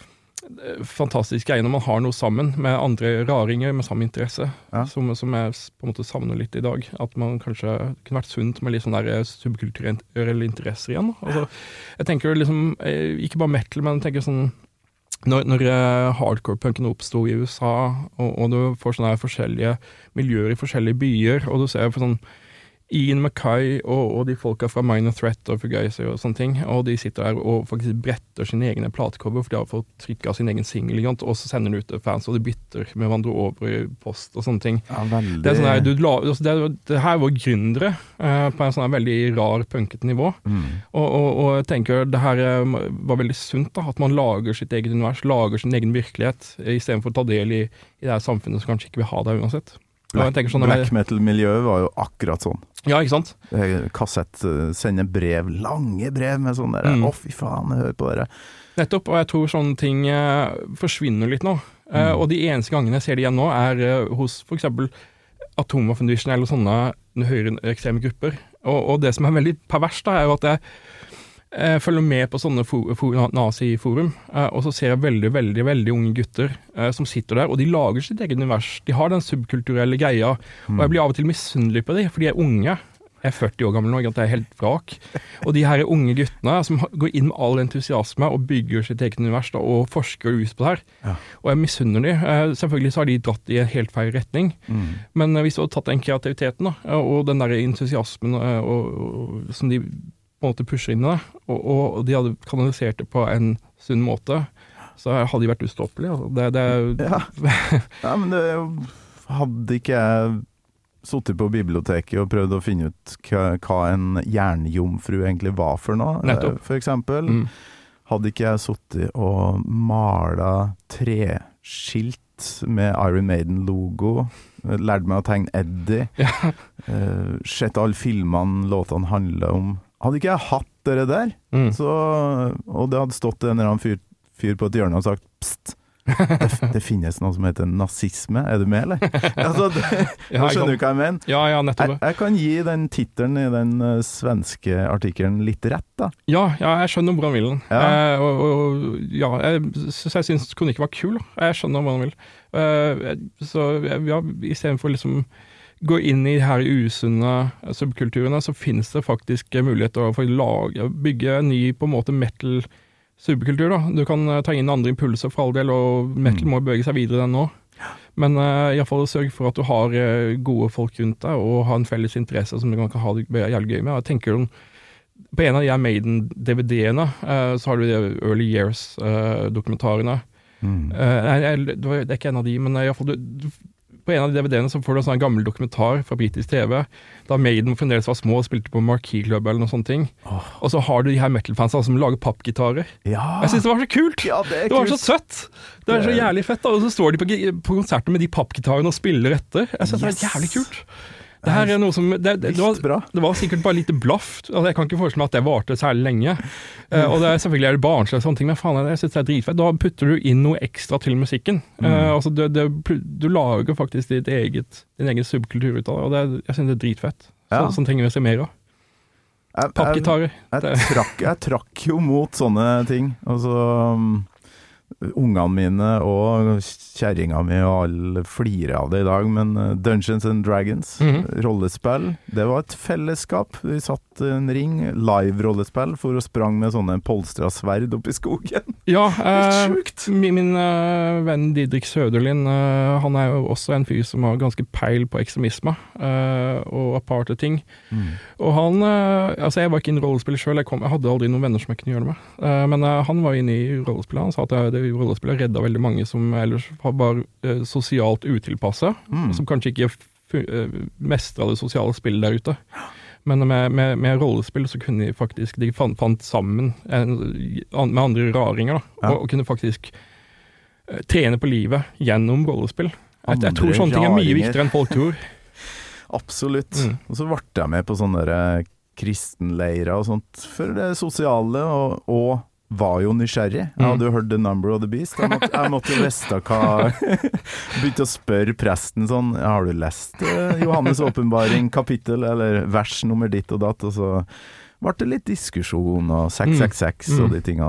fantastisk greie når man har noe sammen med andre raringer med samme interesse, som jeg på en måte savner litt i dag. At man kanskje kunne vært sunt med litt sånn der subkulturelle interesser igjen. Altså, jeg tenker liksom, ikke bare metal, men jeg tenker sånn, når hardcore-punken oppstod i USA, og du får sånne forskjellige miljøer i forskjellige byer, og du ser på sånn Ian MacKay og de folka fra Minor Threat og Fugazi og sånne ting, og de sitter der og faktisk bretter sine egne platecover, for de har fått trykket sin egen single, og så sender de ut til fans, og de bytter med hverandre over i post og sånne ting. Ja, veldig. Det sånn her, det her var gründere på en sånn her veldig rar punket nivå, og jeg tenker det her var veldig sunt da, at man lager sitt eget univers, lager sin egen virkelighet, i stedet for å ta del i det her samfunnet som kanskje ikke vil ha det uansett. Black metal-miljøet var jo akkurat sånn. Ja, ikke sant? Kassett, sende brev, lange brev med sånn der, fy faen, hør på dere. Nettopp, og jeg tror sånne ting forsvinner litt nå. Og de eneste gangene jeg ser det igjen nå hos for eksempel Atomwaffen-division eller sånne høyreekstreme grupper. Og det som veldig perverst da, jo at jeg følger med på sånne nazi-forum, og så ser jeg veldig, veldig, veldig unge gutter som sitter der, og de lager sitt eget univers. De har den subkulturelle greia, og jeg blir av og til misunnelig på dem, for de er unge. Jeg er 40 år gammel nå, jeg er helt vrak. Og de her unge guttene som går inn med all entusiasme og bygger sitt eget univers da, og forsker ut på det her. Ja. Og jeg misunner dem. Selvfølgelig så har de dratt i en helt feil retning, men hvis du hadde tatt den kreativiteten da, og den der entusiasmen som de på en måte pusher inn i det, og de hadde kanalisert det på en sunn måte, så hadde de vært ustoppelige. Altså. Ja, men det hadde ikke jeg suttet på biblioteket og prøvd å finne ut hva en jernjomfru egentlig var for noe, for eksempel. Hadde ikke jeg suttet og malet treskilt med Iron Maiden-logo, lærte meg å tegne Eddie, sett alle filmene låtene handler om. Hadde ikke jeg hatt dere der, og det hadde stått en eller annen fyr på et hjørne og sagt, pst, det finnes noe som heter nazisme, er du med, eller? Altså, skjønner du hva jeg mener? Ja, nettopp. Jeg kan gi den titelen i den svenske artikkelen litt rett, da. Ja, jeg skjønner hvor han vil den. Jeg synes kronikken var kul, jeg skjønner hvor han vil. Så i stedet for liksom gå inn i de her usunne subkulturene, så finnes det faktisk muligheter for å bygge en ny på en måte metal subkultur da. Du kan ta inn andre impulser for all del, og metal må bevege seg videre den nå. Men i hvert fall sørg for at du har gode folk rundt deg, og har en felles interesse som du kan ha det jævlig gøy med. Jeg tenker på en av de her Maiden-DVD-ene, så har du de Early Years-dokumentarene. Det er ikke en av de, men i hvert fall på en av de DVD-ene så får du en sånn gammel dokumentar fra britisk TV, da Maiden fremdeles var små og spilte på Marquee Club eller noe sånne ting. Og så har du de her metal-fansa som lager pappgitarer. Jeg synes det var så kult! Det var så søtt! Det er så jævlig fett, da. Og så står de på konserten med de pappgitarene og spiller etter. Jeg synes det er jævlig kult. Det her er noe som det var sikkert bare litt blaff. Altså, jeg kan ikke forestille meg at det varte særlig lenge. Og det selvfølgelig det barnslig og sånne ting, men faen, jeg synes det er dritfett. Da putter du inn noe ekstra til musikken. Altså, du lager faktisk din egen subkultur ut av det, og jeg synes det er dritfett. Sånn trenger vi å se mer av. Pappgitarer. Jeg trakk jo mot sånne ting. Altså ungene mine og kjæringa mi og alle flirer av det i dag, men Dungeons and Dragons, rollespill, det var et fellesskap. Vi satt en ring, live-rollespill, for å sprang med sånne polstra sverd opp i skogen. Ja, min venn Didrik Søderlin, han er jo også en fyr som har ganske peil på ekstremisme og aparte ting. Og han, altså jeg var ikke inne i rollespill selv, jeg hadde aldri noen venner som jeg kunne gjøre det med, men han var inne i rollespillet, han sa at rollespillet redda veldig mange som ellers var sosialt utilpasset, som kanskje ikke mestret det sosiale spillet der ute. Men med rollespill så kunne de fant sammen med andre raringer da, og kunne faktisk trene på livet gjennom rollespill. Jeg tror sånne ting er mye viktigere enn folk tror. Absolutt. Og så ble jeg med på sånne kristenleirer og sånt for det sosiale, og var jo nysgjerrig. Jeg hadde jo hørt The Number of the Beast. Jeg måtte jo leste hva begynte å spørre presten sånn, har du lest Johannes åpenbaring kapittel eller vers nummer ditt og datt, og så ble det litt diskusjon og 666 og de tingene der.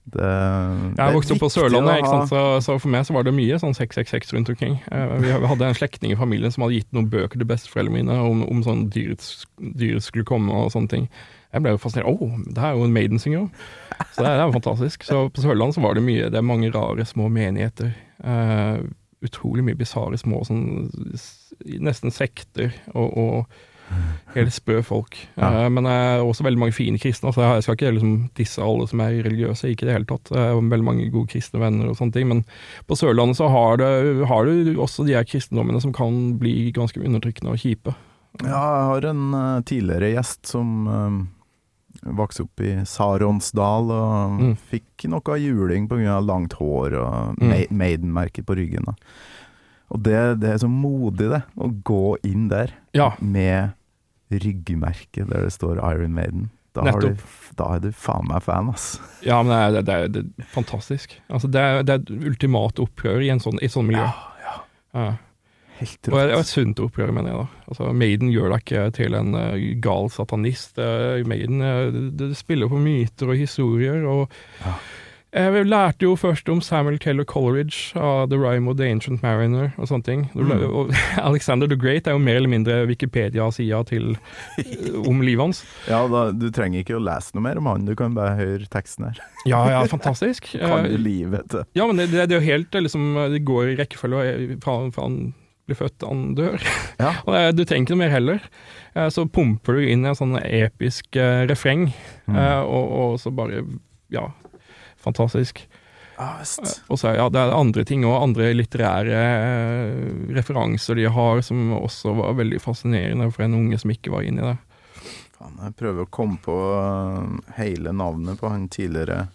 Jeg vokste opp på Sørlandet, ikke sant? Så for meg så var det mye sånn 666 rundt omkring. Vi hadde en slektning i familien som hadde gitt noen bøker til besteforeldrene mine om sånn dyret skulle komme og sånne ting. Jeg ble jo fascinert. Det er jo en Maiden-synger. Så det er jo fantastisk. Så på Sørlandet så var det mye, det er mange rare små menigheter. Utrolig mye bizarre små, sånn, nesten sekter og helt sprø folk. Men også veldig mange fine kristne. Altså, jeg skal ikke liksom disse alle som er religiøse, ikke det hele tatt. Veldig mange gode kristne venner og sånne ting. Men på Sørlandet så har du også de her kristendommene som kan bli ganske undertrykkende og kjipe. Ja, jeg har en tidligere gjest som vokste opp i Saronsdal og fikk noe juling på grunn av langt hår og Maiden-merket på ryggen. Da. Og det er så modig det, å gå inn der med ryggmerket der det står Iron Maiden. Da er du faen meg fan, ass. Ja, men det er fantastisk. Altså, det er et ultimat opprør i et sånt miljø. Ja. Helt rått. Og et sunt opprør, mener jeg da. Altså, Maiden gjør deg ikke til en gal satanist. Maiden det spiller på myter og historier, og jeg lærte jo først om Samuel Taylor Coleridge av The Rime of the Ancient Mariner og sånne ting. Og Alexander the Great er jo mer eller mindre Wikipedia-sida om livet hans. Ja, du trenger ikke å lese noe mer om han, du kan bare høre teksten her. Ja, fantastisk. Kan du livet til? Ja, men det er jo helt liksom, det går i rekkefølge fra han blir født, han dør. Ja. Og du tenker noe mer heller. Så pumper du inn en sånn episk refreng, og så bare, fantastisk. Og så det er andre ting, og andre litterære referanser de har, som også var veldig fascinerende for en unge som ikke var inne i det. Jeg prøver å komme på hele navnet på han tidligere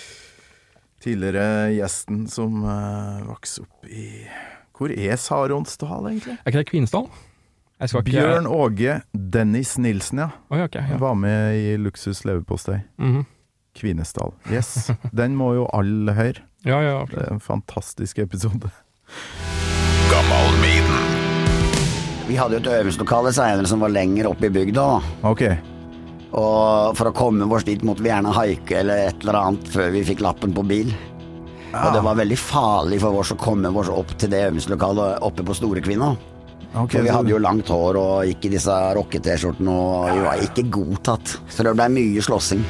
gjesten som vokste opp i... Hvor er Saronsdal, egentlig? Er ikke det Kvinesdal? Bjørn Åge Dennis Nilsen, ja. Okay, ja. Var med i Luksus leverpostei. Kvinesdal. Yes. Den må jo alle høre. Ja. Det er en fantastisk episode. Gammal Maiden. Vi hadde jo et øvingslokale senere som var lenger oppe i bygda. Ok. Og for å komme oss dit måtte vi gjerne haike eller et eller annet før vi fikk lappen på bil. Og det var veldig farlig for oss å komme oss opp til det øvingslokalet oppe på Storekvinna. Okay, for vi hadde jo langt hår og gikk i disse rocke-t-skjortene, og vi var ikke godtatt. Så det ble mye slåssing.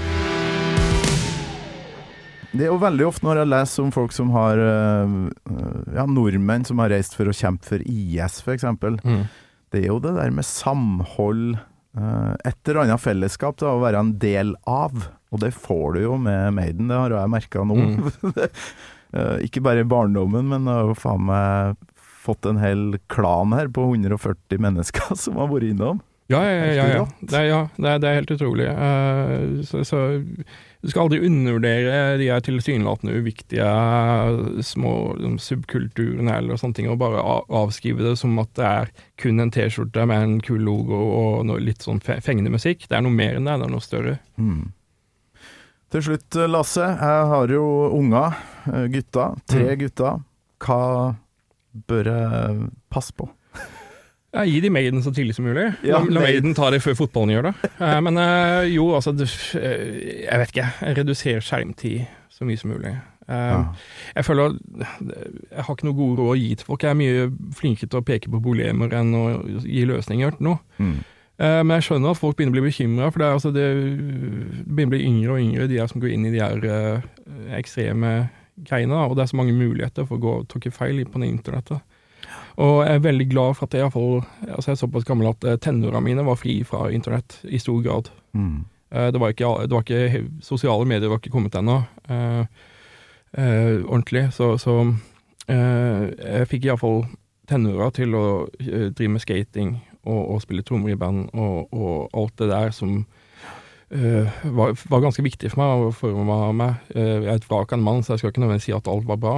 Det er jo veldig ofte når jeg leser om folk som har nordmenn som har reist for å kjempe for IS, for eksempel. Det er jo det der med samhold, et eller annet fellesskap da, å være en del av. Og det får du jo med Maiden, det har jeg merket nå. Ikke bare i barndommen, men jeg har jo faen meg fått en hel klan her på 140 mennesker som har vært innom. Ja. Det er helt utrolig. Så du skal aldri undervurdere de her tilsynelatende uviktige små subkulturene eller sånne ting, og bare avskrive det som at det er kun en t-skjorte med en kul logo og noe litt sånn fengende musikk. Det er noe mer enn det er noe større. Til slutt, Lasse, jeg har jo unger, gutter, 3 gutter. Hva bør jeg passe på? Gi de Maiden så tidlig som mulig. La Maiden ta det før fotballen gjør det. Men jeg vet ikke, reduser skjermtid så mye som mulig. Jeg føler jeg har ikke noe gode råd å gi til folk. Jeg er mye flinkere til å peke på problemer enn å gi løsninger til noe. Men jeg skjønner at folk begynner å bli bekymret, for det begynner å bli yngre og yngre, de her som går inn i de her ekstreme greiene, og det er så mange muligheter for å gå og tråkke feil på internettet. Og jeg er veldig glad for at jeg er såpass gammel at tenårene mine var fri fra internett i stor grad. Det var ikke sosiale medier var ikke kommet ennå ordentlig, så jeg fikk i hvert fall tenåra til å drive med skating og spille trommer i band og alt det der som var ganske viktig for meg å forme meg. Jeg er et vrak av en mann, så jeg skal ikke nødvendigvis si at alt var bra,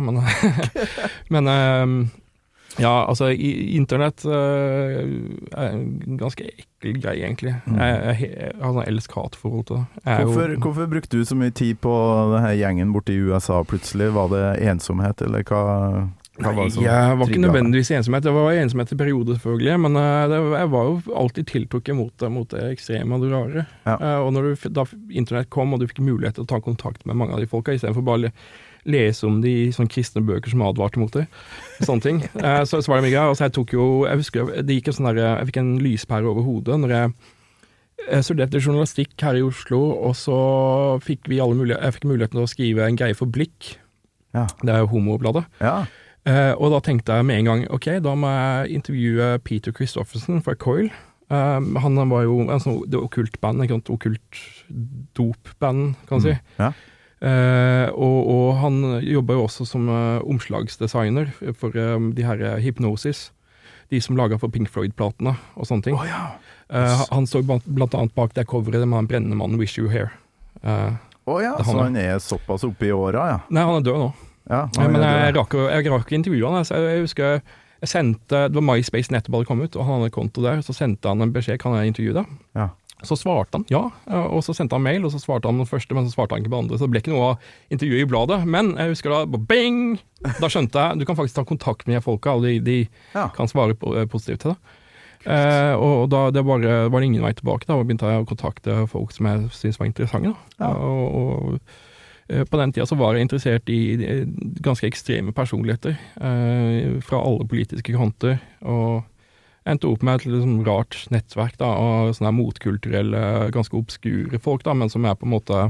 men internett er en ganske ekkel greie, egentlig. Jeg har sånn elsk-hat-forhold til det. Hvorfor brukte du så mye tid på denne gjengen borte i USA plutselig? Var det ensomhet, eller hva? Hva var det som Jeg var ikke trigget nødvendigvis ensomhet. Det var ensomhet i perioder, selvfølgelig, men jeg var jo alltid tiltrukket mot det ekstreme og det rare. Ja. Og når da internett kom, og du fikk mulighet til å ta kontakt med mange av de folka, i stedet for bare lese om de sånne kristne bøker som advarte mot det, sånne ting, så var det mye greier. Altså, jeg husker, det gikk en sånn der, jeg fikk en lyspære over hodet når jeg studerte journalistikk her i Oslo, og så fikk jeg fikk muligheten til å skrive en greie for Blikk. Ja. Det er jo homobladet. Ja. Og da tenkte jeg med en gang, ok, da må jeg intervjue Peter Christofferson fra Coil. Han var jo en sånn okkult-band, et okkult dop-band, kan man si. Ja. Og han jobber jo også som omslagsdesigner for de her Hypnosis, de som lager for Pink Floyd-platene og sånne ting. Han står blant annet bak det coveret med den brennende mannen Wish You Here. Så han er såpass oppe i åra, ja. Nei, han er død nå. Ja, men jeg rakk intervjuet han. Jeg husker jeg sendte, det var MySpace nettopp hadde kommet ut, og han hadde konto der, så sendte han en beskjed, kan jeg intervjue deg? Ja. Så svarte han, ja, og så sendte han mail, og så svarte han den første, men så svarte han ikke på andre, så det ble ikke noe av intervjuet i bladet, men jeg husker da, bing! Da skjønte jeg, du kan faktisk ta kontakt med folka, og de kan svare positivt til det. Og da var det ingen vei tilbake, da begynte jeg å kontakte folk som jeg synes var interessante, da. Og på den tida så var jeg interessert i ganske ekstreme personligheter, fra alle politiske kanter, og endte opp med et liksom rart nettverk da, av sånne motkulturelle, ganske obskure folk da, men som jeg på en måte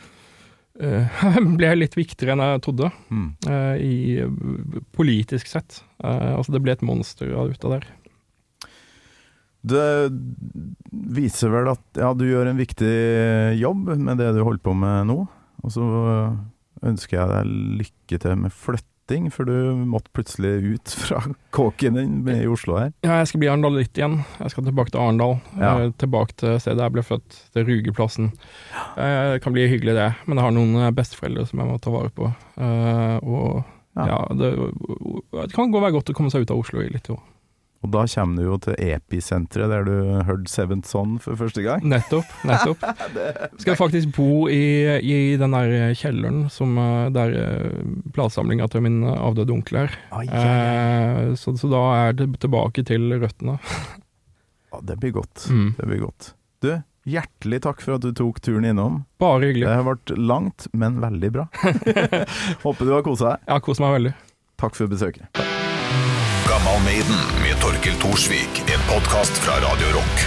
ble litt viktigere enn jeg trodde i politisk sett. Altså det ble et monster ut av der. Det viser vel at du gjør en viktig jobb med det du holder på med nå, og så ønsker jeg deg lykke til med flytting, for du måtte plutselig ut fra kåken din i Oslo her. Ja, jeg skal bli Arendal litt igjen. Jeg skal tilbake til Arendal, tilbake til stedet jeg ble født, til Rugeplassen. Det kan bli hyggelig det, men jeg har noen besteforeldre som jeg må ta vare på. Det kan være godt å komme seg ut av Oslo i litt år. Og da kommer du jo til episentret der du hørte Seventh Son for første gang. Nettopp. Skal jeg faktisk bo i den der kjelleren som der platesamlinga til min avdøde onkel er. Så da er det tilbake til røttene. Ja, det blir godt. Det blir godt. Du, hjertelig takk for at du tok turen innom. Bare hyggelig. Det har vært langt, men veldig bra. Håper du har koset deg. Ja, koset meg veldig. Takk for besøket. Gammal Maiden med Torkel Thorsvik, en podcast fra Radio Rock.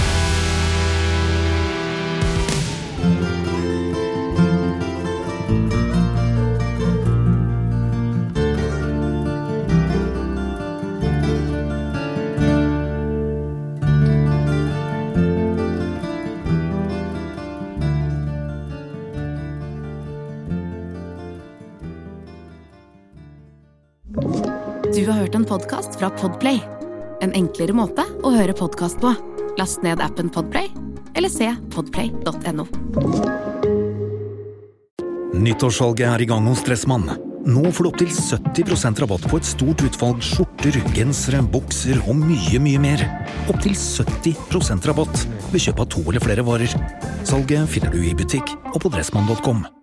Du har hørt en podcast fra Podplay. En enklere måte å høre podcast på. Last ned appen Podplay, eller se podplay.no. Nyttårssalget er i gang hos Dressmann. Nå får du opp til 70% rabatt på et stort utvalg skjorter, gensere, bukser og mye, mye mer. Opp til 70% rabatt ved kjøp av 2 eller flere varer. Salget finner du i butikk og på dressmann.com.